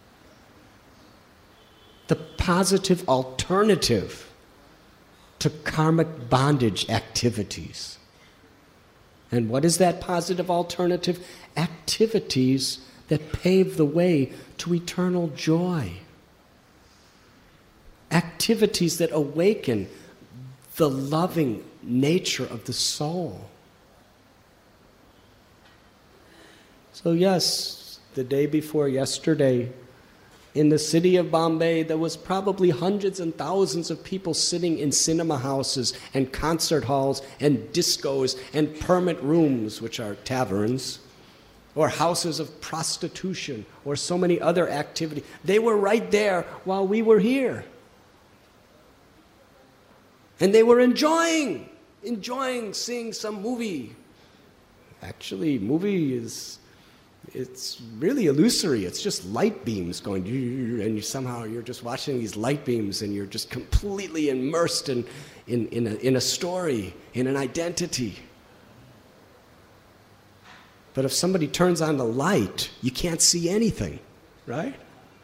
The positive alternative to karmic bondage activities. And what is that positive alternative? Activities that pave the way to eternal joy. Activities that awaken the loving nature of the soul. So yes, the day before yesterday, in the city of Bombay, there was probably hundreds and thousands of people sitting in cinema houses and concert halls and discos and permit rooms, which are taverns, or houses of prostitution, or so many other activities. They were right there while we were here. And they were enjoying seeing some movie. Actually, movie it's really illusory. It's just light beams going, and you're just watching these light beams, and you're just completely immersed in a story, in an identity. But if somebody turns on the light, you can't see anything, right?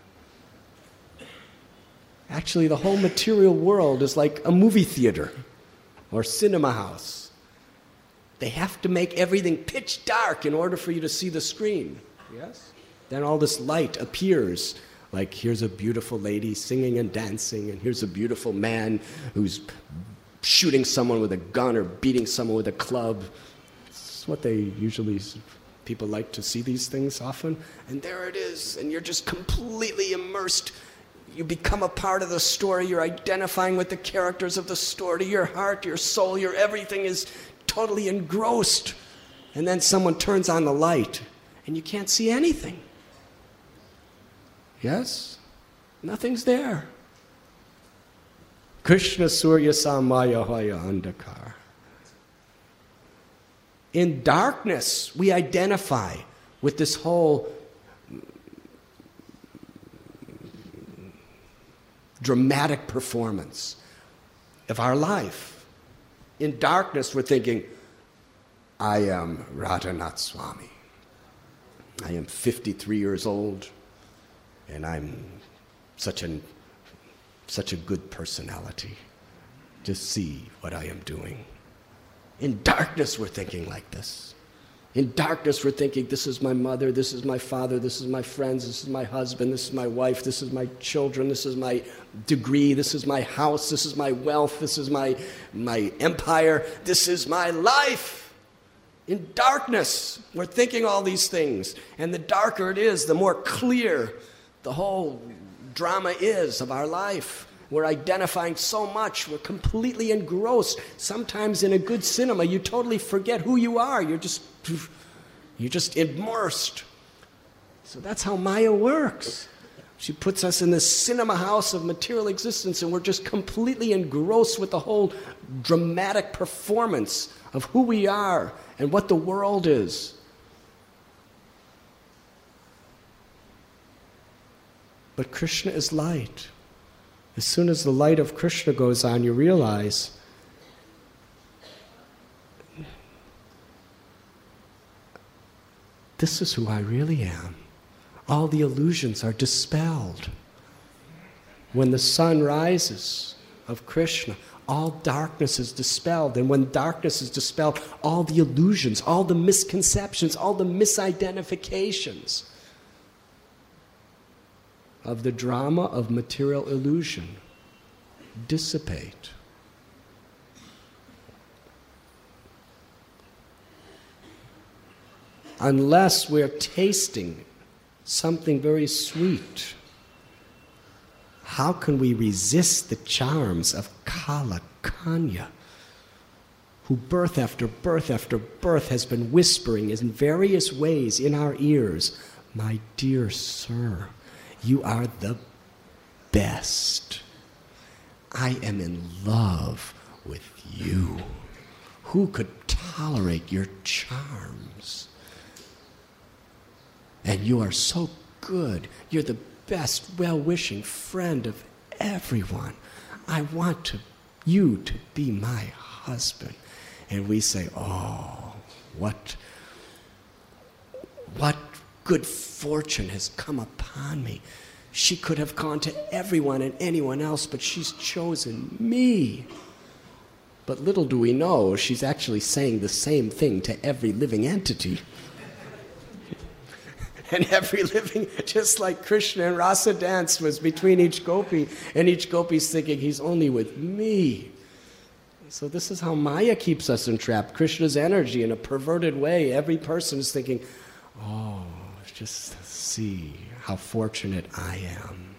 Actually, the whole material world is like a movie theater or cinema house. They have to make everything pitch dark in order for you to see the screen. Yes? Then all this light appears. Like, here's a beautiful lady singing and dancing, and here's a beautiful man who's shooting someone with a gun or beating someone with a club. It's what people like to see these things often. And there it is, and you're just completely immersed. You become a part of the story. You're identifying with the characters of the story. Your heart, your soul, your everything is totally engrossed. And then someone turns on the light and you can't see anything. Yes? Nothing's there. Krishna Surya Samaya Hoya Andakar. In darkness, we identify with this whole dramatic performance of our life. In darkness, we're thinking, I am Radhanath Swami. I am 53 years old, and I'm such a good personality. Just see what I am doing. In darkness, we're thinking like this. In darkness, we're thinking, this is my mother, this is my father, this is my friends, this is my husband, this is my wife, this is my children, this is my degree, this is my house, this is my wealth, this is my empire, this is my life. In darkness, we're thinking all these things. And the darker it is, the more clear the whole drama is of our life. We're identifying so much. We're completely engrossed. Sometimes in a good cinema, you totally forget who you are. You're just immersed. So that's how Maya works. She puts us in this cinema house of material existence, and we're just completely engrossed with the whole dramatic performance of who we are and what the world is. But Krishna is light. As soon as the light of Krishna goes on, you realize this is who I really am. All the illusions are dispelled. When the sun rises of Krishna, all darkness is dispelled. And when darkness is dispelled, all the illusions, all the misconceptions, all the misidentifications of the drama of material illusion dissipate. Unless we're tasting something very sweet, how can we resist the charms of Kala Kanya, who birth after birth after birth has been whispering in various ways in our ears, "My dear sir, you are the best. I am in love with you. Who could tolerate your charms? And you are so good. You're the best, well-wishing friend of everyone. I want you to be my husband." And we say, "Oh, what good fortune has come upon me. She could have gone to everyone and anyone else, but she's chosen me." But little do we know, she's actually saying the same thing to every living entity. And every living, just like Krishna and Rasa dance was between each gopi, and each gopi's thinking, "He's only with me." So this is how Maya keeps us entrapped. Krishna's energy in a perverted way. Every person is thinking, "Oh, just see how fortunate I am."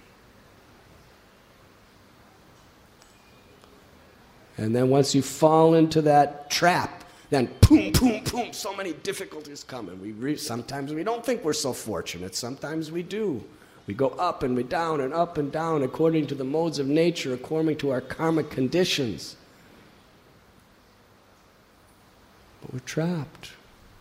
And then once you fall into that trap, then boom, boom, boom, so many difficulties come. And sometimes we don't think we're so fortunate. Sometimes we do. We go up and down and up and down according to the modes of nature, according to our karmic conditions. But we're trapped.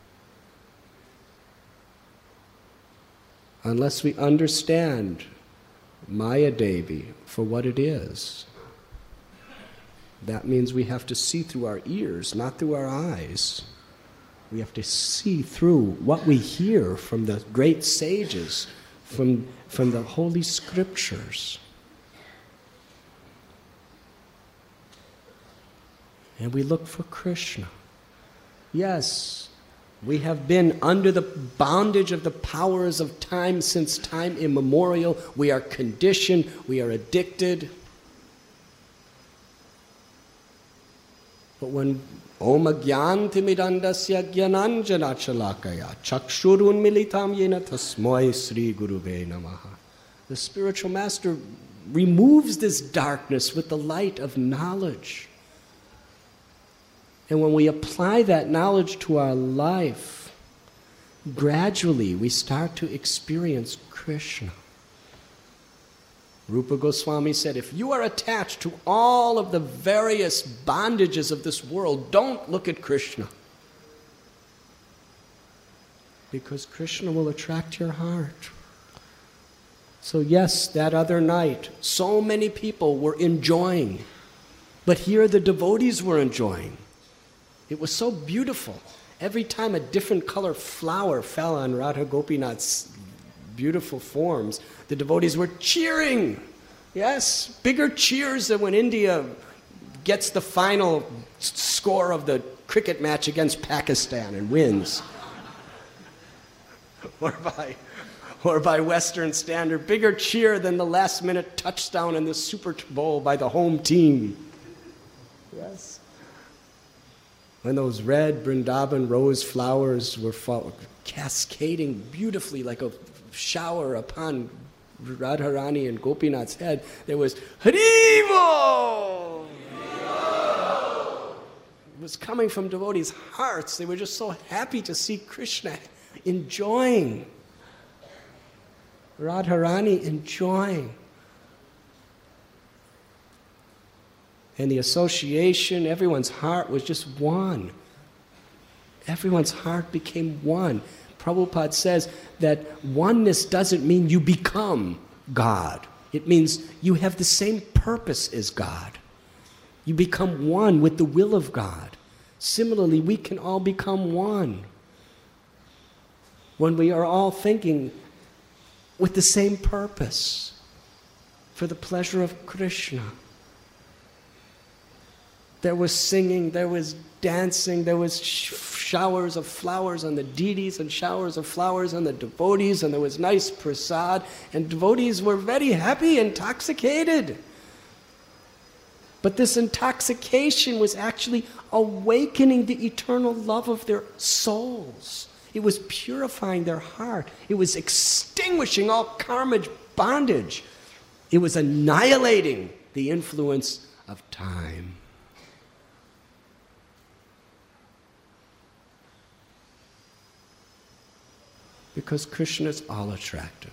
Unless we understand Maya Devi for what it is. That means we have to see through our ears, not through our eyes. We have to see through what we hear from the great sages, from the holy scriptures. And we look for Krishna. Yes, we have been under the bondage of the powers of time since time immemorial. We are conditioned, we are addicted. But when Om Agyantimidandasya Gyananjanachalakaya Chakshurun Militam Yena Tasmai Sri Guruve Namaha, the spiritual master removes this darkness with the light of knowledge. And when we apply that knowledge to our life, gradually we start to experience Krishna. Rupa Goswami said, if you are attached to all of the various bondages of this world, don't look at Krishna. Because Krishna will attract your heart. So yes, that other night, so many people were enjoying. But here the devotees were enjoying. It was so beautiful. Every time a different color flower fell on Radha Gopinath's beautiful forms, the devotees were cheering. Yes, bigger cheers than when India gets the final score of the cricket match against Pakistan and wins. Or by Western standard, bigger cheer than the last-minute touchdown in the Super Bowl by the home team. Yes. when those red Vrindavan rose flowers were cascading beautifully like a shower upon Radharani and Gopinath's head, there was Haribo! It was coming from devotees' hearts. They were just so happy to see Krishna enjoying. Radharani enjoying. And the association, everyone's heart was just one. Everyone's heart became one. Prabhupada says that oneness doesn't mean you become God. It means you have the same purpose as God. You become one with the will of God. Similarly, we can all become one when we are all thinking with the same purpose for the pleasure of Krishna. There was singing, there was dancing, there was showers of flowers on the deities and showers of flowers on the devotees, and there was nice prasad, and devotees were very happy, intoxicated. But this intoxication was actually awakening the eternal love of their souls. It was purifying their heart. It was extinguishing all karmic bondage. It was annihilating the influence of time. Because Krishna is all attractive.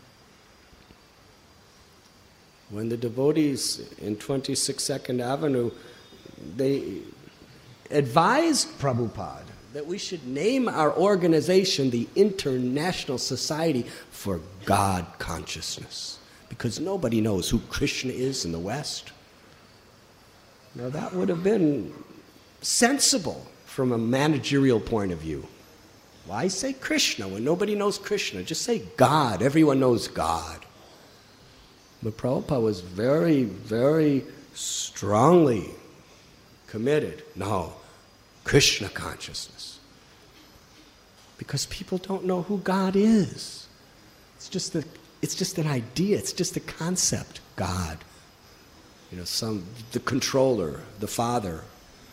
When the devotees in 26 Avenue, they advised Prabhupada that we should name our organization the International Society for God Consciousness, because nobody knows who Krishna is in the West. Now that would have been sensible from a managerial point of view. Why say Krishna when nobody knows Krishna? Just say God. Everyone knows God. But Prabhupada was very, very strongly committed. No, Krishna consciousness. Because people don't know who God is. It's just an idea. It's just a concept. God. The controller, the Father.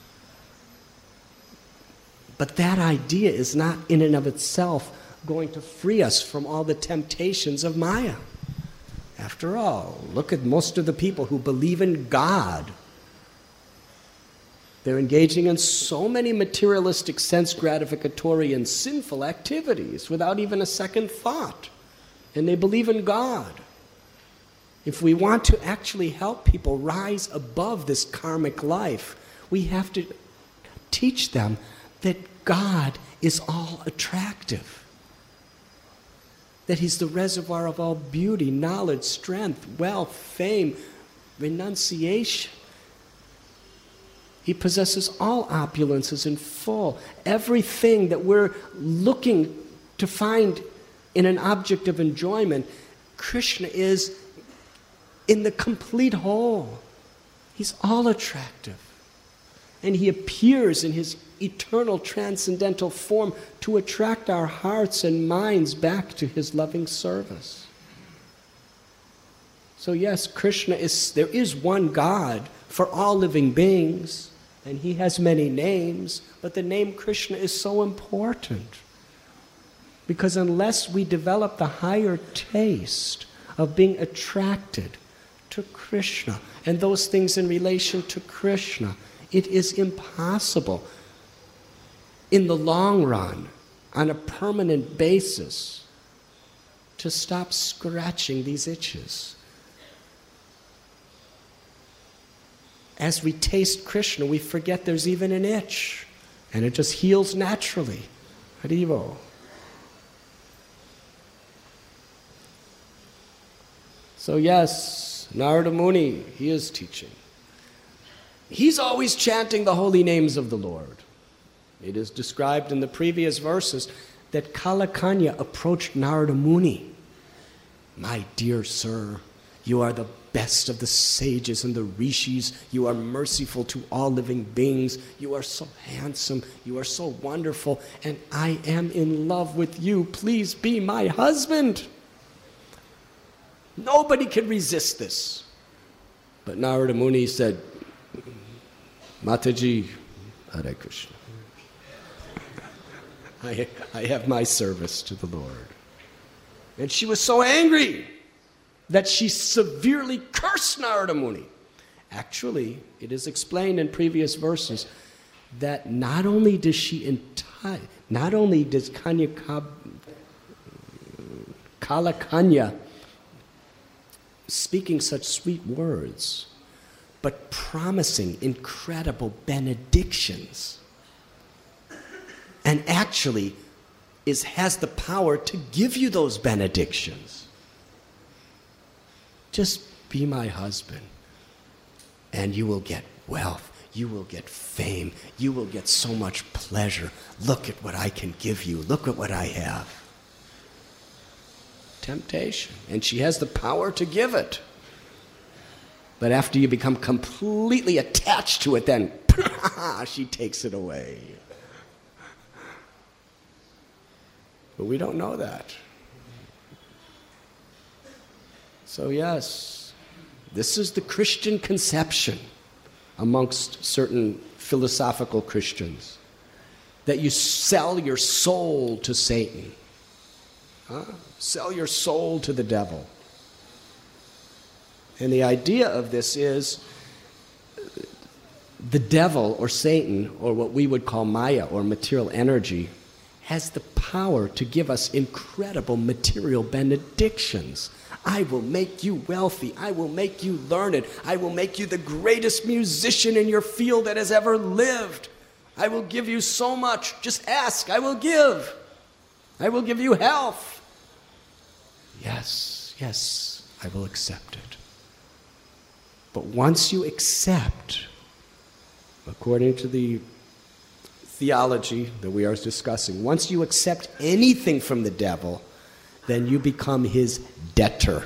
But that idea is not in and of itself going to free us from all the temptations of Maya. After all, look at most of the people who believe in God. They're engaging in so many materialistic, sense-gratificatory and sinful activities without even a second thought. And they believe in God. If we want to actually help people rise above this karmic life, we have to teach them that God is all attractive. That He's the reservoir of all beauty, knowledge, strength, wealth, fame, renunciation. He possesses all opulences in full. Everything that we're looking to find in an object of enjoyment, Krishna is in the complete whole. He's all attractive. And He appears in His eternal transcendental form to attract our hearts and minds back to His loving service. So yes, there is one God for all living beings, and He has many names, but the name Krishna is so important. Because unless we develop the higher taste of being attracted to Krishna and those things in relation to Krishna, it is impossible in the long run, on a permanent basis, to stop scratching these itches. As we taste Krishna, we forget there's even an itch, and it just heals naturally. Haribo. So yes, Narada Muni, he is teaching. He's always chanting the holy names of the Lord. It is described in the previous verses that Kalakanya approached Narada Muni. My dear sir, you are the best of the sages and the rishis. You are merciful to all living beings. You are so handsome. You are so wonderful. And I am in love with you. Please be my husband. Nobody can resist this. But Narada Muni said, Mataji, Hare Krishna. I have my service to the Lord. And she was so angry that she severely cursed Narada Muni. Actually, it is explained in previous verses that not only does Kalakanya speaking such sweet words, but promising incredible benedictions, and actually has the power to give you those benedictions. Just be my husband, and you will get wealth, you will get fame, you will get so much pleasure. Look at what I can give you. Look at what I have. Temptation. And she has the power to give it. But after you become completely attached to it, then she takes it away. But we don't know that. So yes, this is the Christian conception amongst certain philosophical Christians, that you sell your soul to Satan. Sell your soul to the devil. And the idea of this is the devil or Satan, or what we would call Maya or material energy, has the power to give us incredible material benedictions. I will make you wealthy. I will make you learned. I will make you the greatest musician in your field that has ever lived. I will give you so much. Just ask. I will give. I will give you health. Yes, yes, I will accept it. But once you accept, according to the theology that we are discussing, once you accept anything from the devil, then you become his debtor.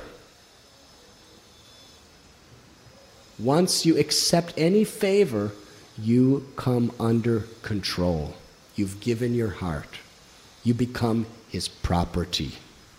Once you accept any favor, you come under control. You've given your heart. You become his property.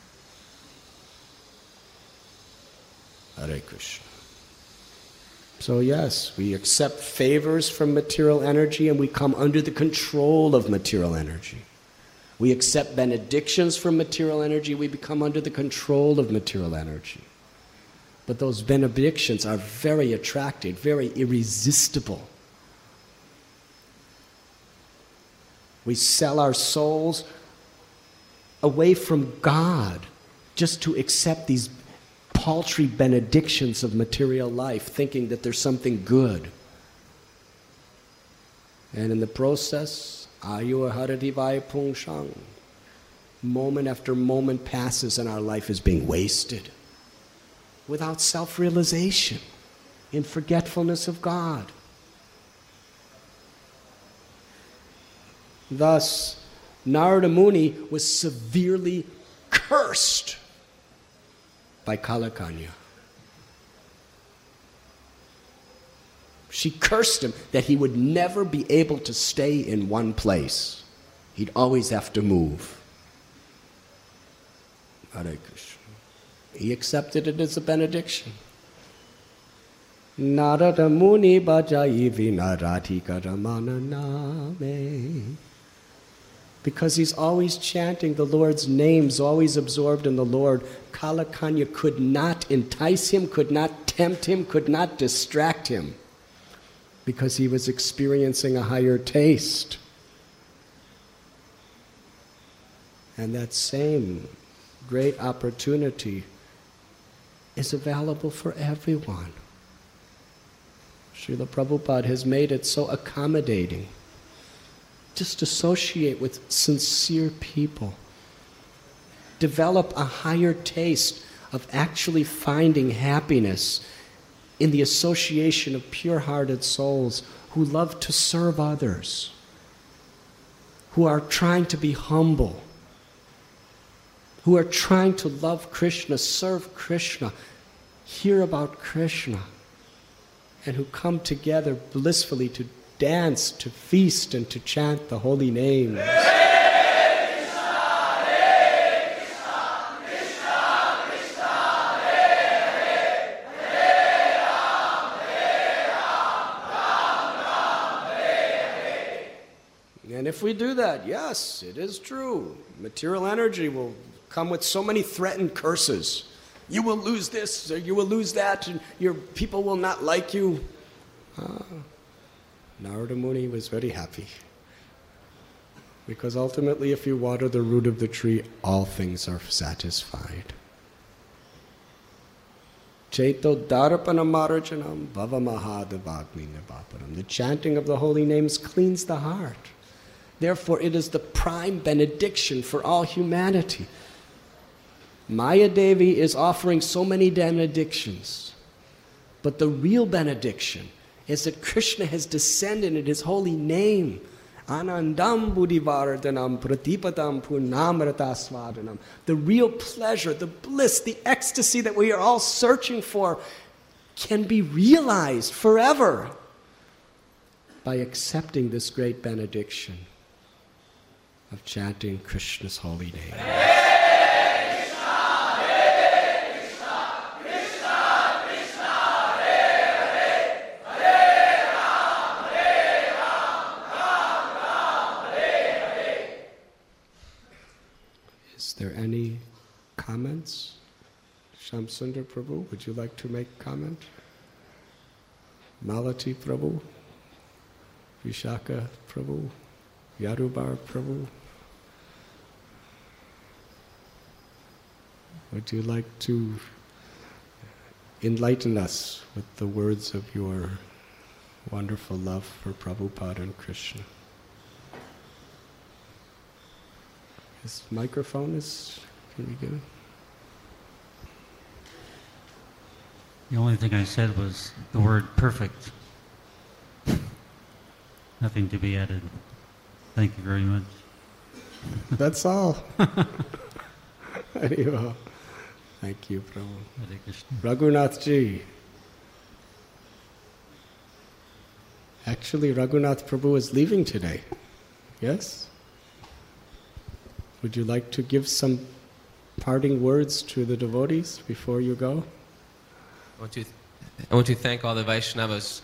Hare Krishna. So yes, we accept favors from material energy and we come under the control of material energy. We accept benedictions from material energy, we become under the control of material energy. But those benedictions are very attractive, very irresistible. We sell our souls away from God just to accept these paltry benedictions of material life, thinking that there's something good. And in the process, ayu harati vai pungshang. Moment after moment passes and our life is being wasted without self-realization, in forgetfulness of God. Thus, Narada Muni was severely cursed by Kalakanya. She cursed him that he would never be able to stay in one place. He'd always have to move. Hare Krishna. He accepted it as a benediction. Narada Muni bhajai vinarati karamana name. Because he's always chanting the Lord's names, always absorbed in the Lord, Kalakanya could not entice him, could not tempt him, could not distract him, because he was experiencing a higher taste. And that same great opportunity is available for everyone. Srila Prabhupada has made it so accommodating. Just associate with sincere people. Develop a higher taste of actually finding happiness in the association of pure-hearted souls who love to serve others, who are trying to be humble, who are trying to love Krishna, serve Krishna, hear about Krishna, and who come together blissfully to dance, to feast, and to chant the holy name. And if we do that, yes, it is true. Material energy will come with so many threatened curses. You will lose this, or you will lose that, and your people will not like you. Narada Muni was very happy. Because ultimately, if you water the root of the tree, all things are satisfied. Chaito Darapana Marajanam Bhava Mahadavagni Nivaparam. The chanting of the holy names cleans the heart. Therefore, it is the prime benediction for all humanity. Maya Devi is offering so many benedictions, but the real benediction is that Krishna has descended in his holy name. Anandam buddhivardhanam pratipatam purnamratasvadanam. The real pleasure, the bliss, the ecstasy that we are all searching for can be realized forever by accepting this great benediction of chanting Krishna's holy name. Is there any comments? Shamsundar Prabhu, would you like to make comment? Malati Prabhu? Vishaka Prabhu? Yadubar Prabhu? Would you like to enlighten us with the words of your wonderful love for Prabhupada and Krishna? His microphone is, can we get it? The only thing I said was the word perfect. Nothing to be added. Thank you very much. That's all. Anyhow, thank you, Prabhu. Hare Krishna. Raghunath Ji. Actually, Raghunath Prabhu is leaving today. Yes? Would you like to give some parting words to the devotees before you go? I want to thank all the Vaishnavas.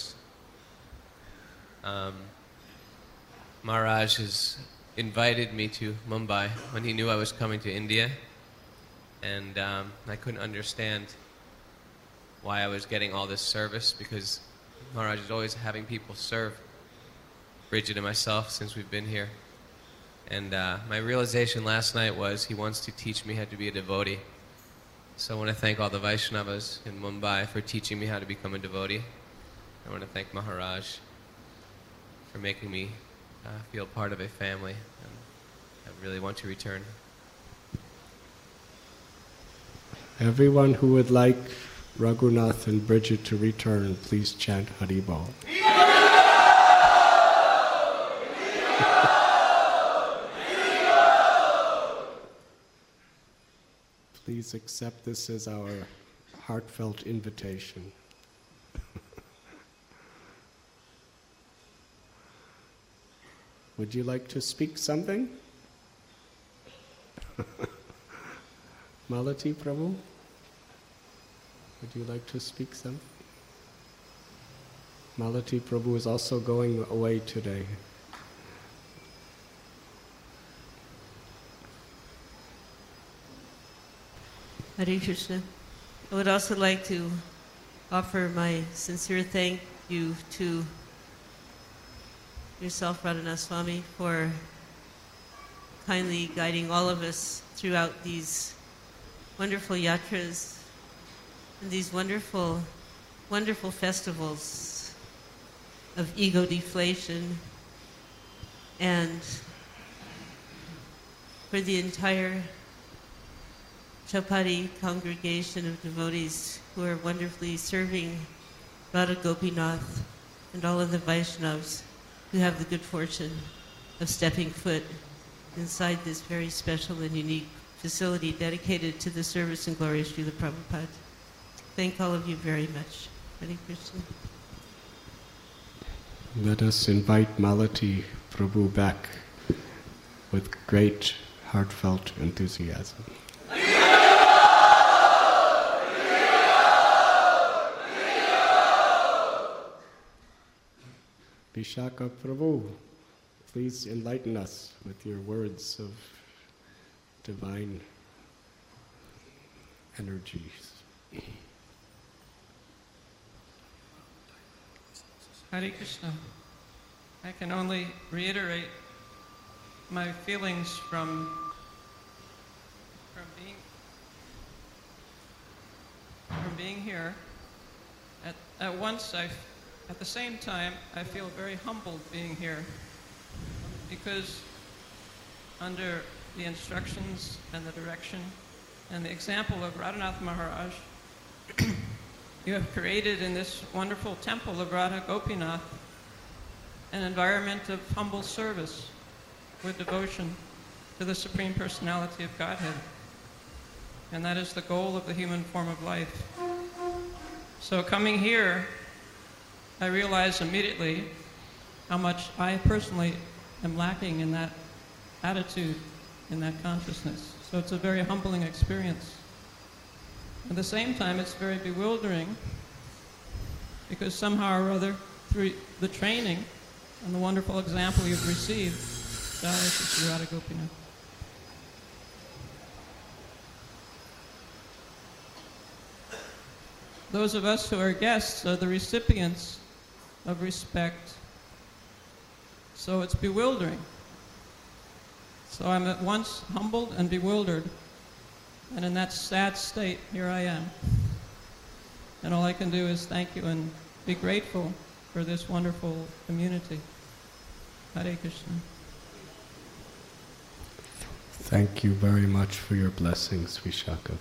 Maharaj has invited me to Mumbai when he knew I was coming to India, and I couldn't understand why I was getting all this service, because Maharaj is always having people serve Bridget and myself since we've been here. And my realization last night was he wants to teach me how to be a devotee. So I want to thank all the Vaishnavas in Mumbai for teaching me how to become a devotee. I want to thank Maharaj for making me feel part of a family. And I really want to return. Everyone who would like Raghunath and Bridget to return, please chant Haribol. Please accept this as our heartfelt invitation. Would you like to speak something? Malati Prabhu? Would you like to speak something? Malati Prabhu is also going away today. Hare Krishna. I would also like to offer my sincere thank you to yourself, Radhanath Swami, for kindly guiding all of us throughout these wonderful yatras and these wonderful, wonderful festivals of ego deflation, and for the entire Chapati congregation of devotees who are wonderfully serving Radha Gopinath and all of the Vaishnavas who have the good fortune of stepping foot inside this very special and unique facility dedicated to the service and glory of Srila Prabhupada. Thank all of you very much. Hare Krishna. Let us invite Malati Prabhu back with great heartfelt enthusiasm. Vishaka Prabhu. please enlighten us with your words of divine energies. Hare Krishna. I can only reiterate my feelings from being here. At once, at the same time, I feel very humbled being here, because under the instructions and the direction and the example of Radhanath Maharaj, you have created in this wonderful temple of Radha Gopinath an environment of humble service with devotion to the Supreme Personality of Godhead. And that is the goal of the human form of life. So coming here, I realize immediately how much I personally am lacking in that attitude, in that consciousness. So it's a very humbling experience. At the same time, it's very bewildering, because somehow or other, through the training and the wonderful example you've received, Jai Shri Radha Gopinath. Those of us who are guests are the recipients of respect. So it's bewildering. So I'm at once humbled and bewildered. And in that sad state, here I am. And all I can do is thank you and be grateful for this wonderful community. Hare Krishna. Thank you very much for your blessings, Vishaka.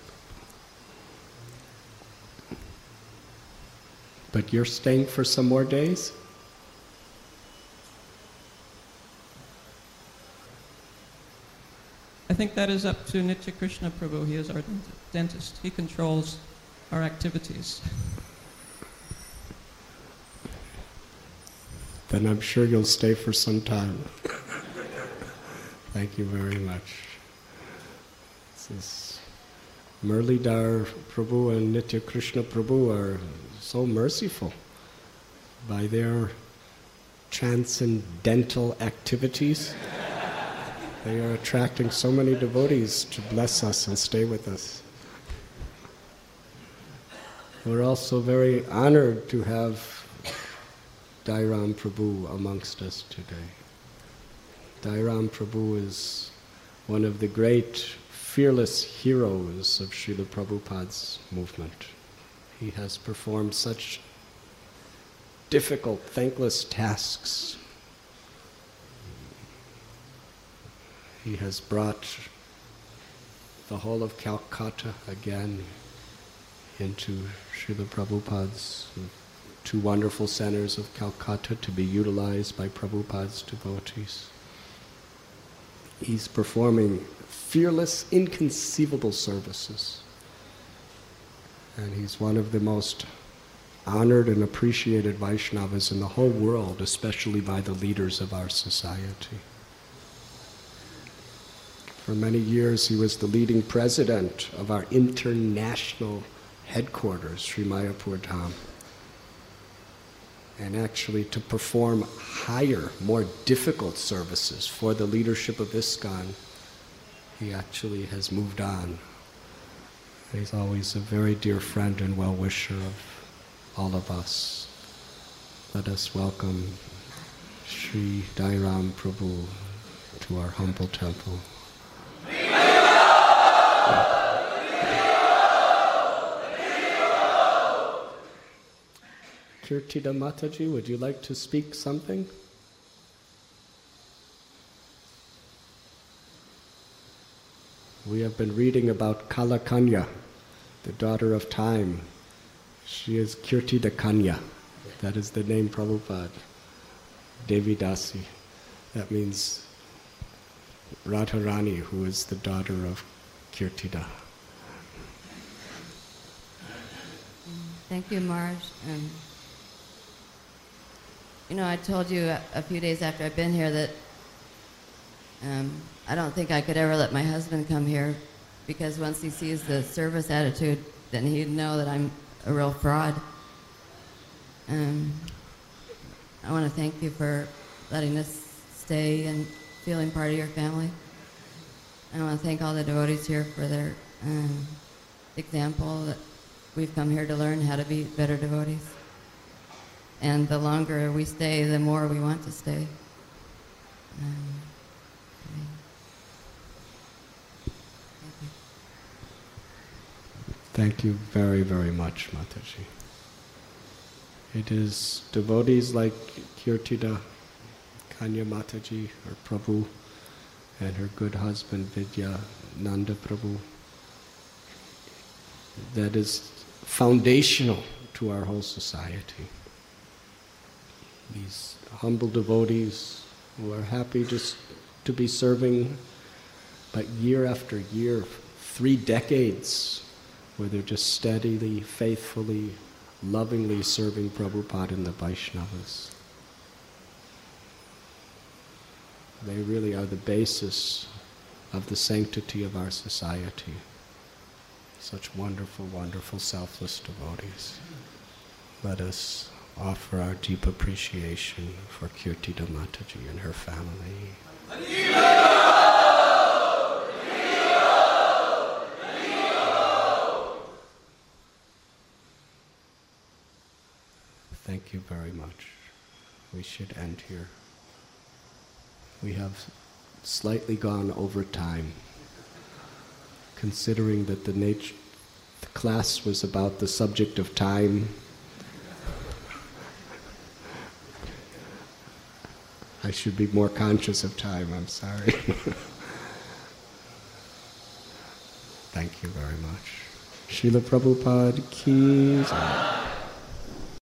But you're staying for some more days? I think that is up to Nitya Krishna Prabhu. He is our dentist. He controls our activities. Then I'm sure you'll stay for some time. Thank you very much. This is Murlidhar Prabhu and Nitya Krishna Prabhu are so merciful by their transcendental activities. They are attracting so many devotees to bless us and stay with us. We're also very honored to have Dairam Prabhu amongst us today. Dairam Prabhu is one of the great fearless heroes of Srila Prabhupada's movement. He has performed such difficult, thankless tasks. He has brought the whole of Calcutta again into Srila Prabhupada's two wonderful centers of Calcutta to be utilized by Prabhupada's devotees. He's performing fearless, inconceivable services. And he's one of the most honored and appreciated Vaishnavas in the whole world, especially by the leaders of our society. For many years, he was the leading president of our international headquarters, Sri Mayapur Dham. And actually, to perform higher, more difficult services for the leadership of ISKCON, he actually has moved on. He's always a very dear friend and well-wisher of all of us. Let us welcome Sri Dairam Prabhu to our humble temple. Kirtida Mataji, would you like to speak something? We have been reading about Kala Kanya, the daughter of time. She is Kirtida Kanya. That is the name Prabhupada. Devi Dasi. That means Radharani, who is the daughter of Kirtida. Thank you, Marge. I told you a few days after I've been here that I don't think I could ever let my husband come here, because once he sees the service attitude, then he'd know that I'm a real fraud. I want to thank you for letting us stay and feeling part of your family. I want to thank all the devotees here for their example that we've come here to learn how to be better devotees. And the longer we stay, the more we want to stay. Thank you very, very much, Mataji. It is devotees like Kirtida, Kanya Mataji, her Prabhu, and her good husband Vidya Nanda Prabhu, that is foundational to our whole society. These humble devotees who are happy just to be serving, but year after year, 3 decades, where they're just steadily, faithfully, lovingly serving Prabhupada and the Vaishnavas. They really are the basis of the sanctity of our society. Such wonderful, wonderful, selfless devotees. Let us offer our deep appreciation for Kirtida Mataji and her family. Thank you very much. We should end here. We have slightly gone over time, considering that the class was about the subject of time. I should be more conscious of time, I'm sorry. Thank you very much. Srila Prabhupada ki jai.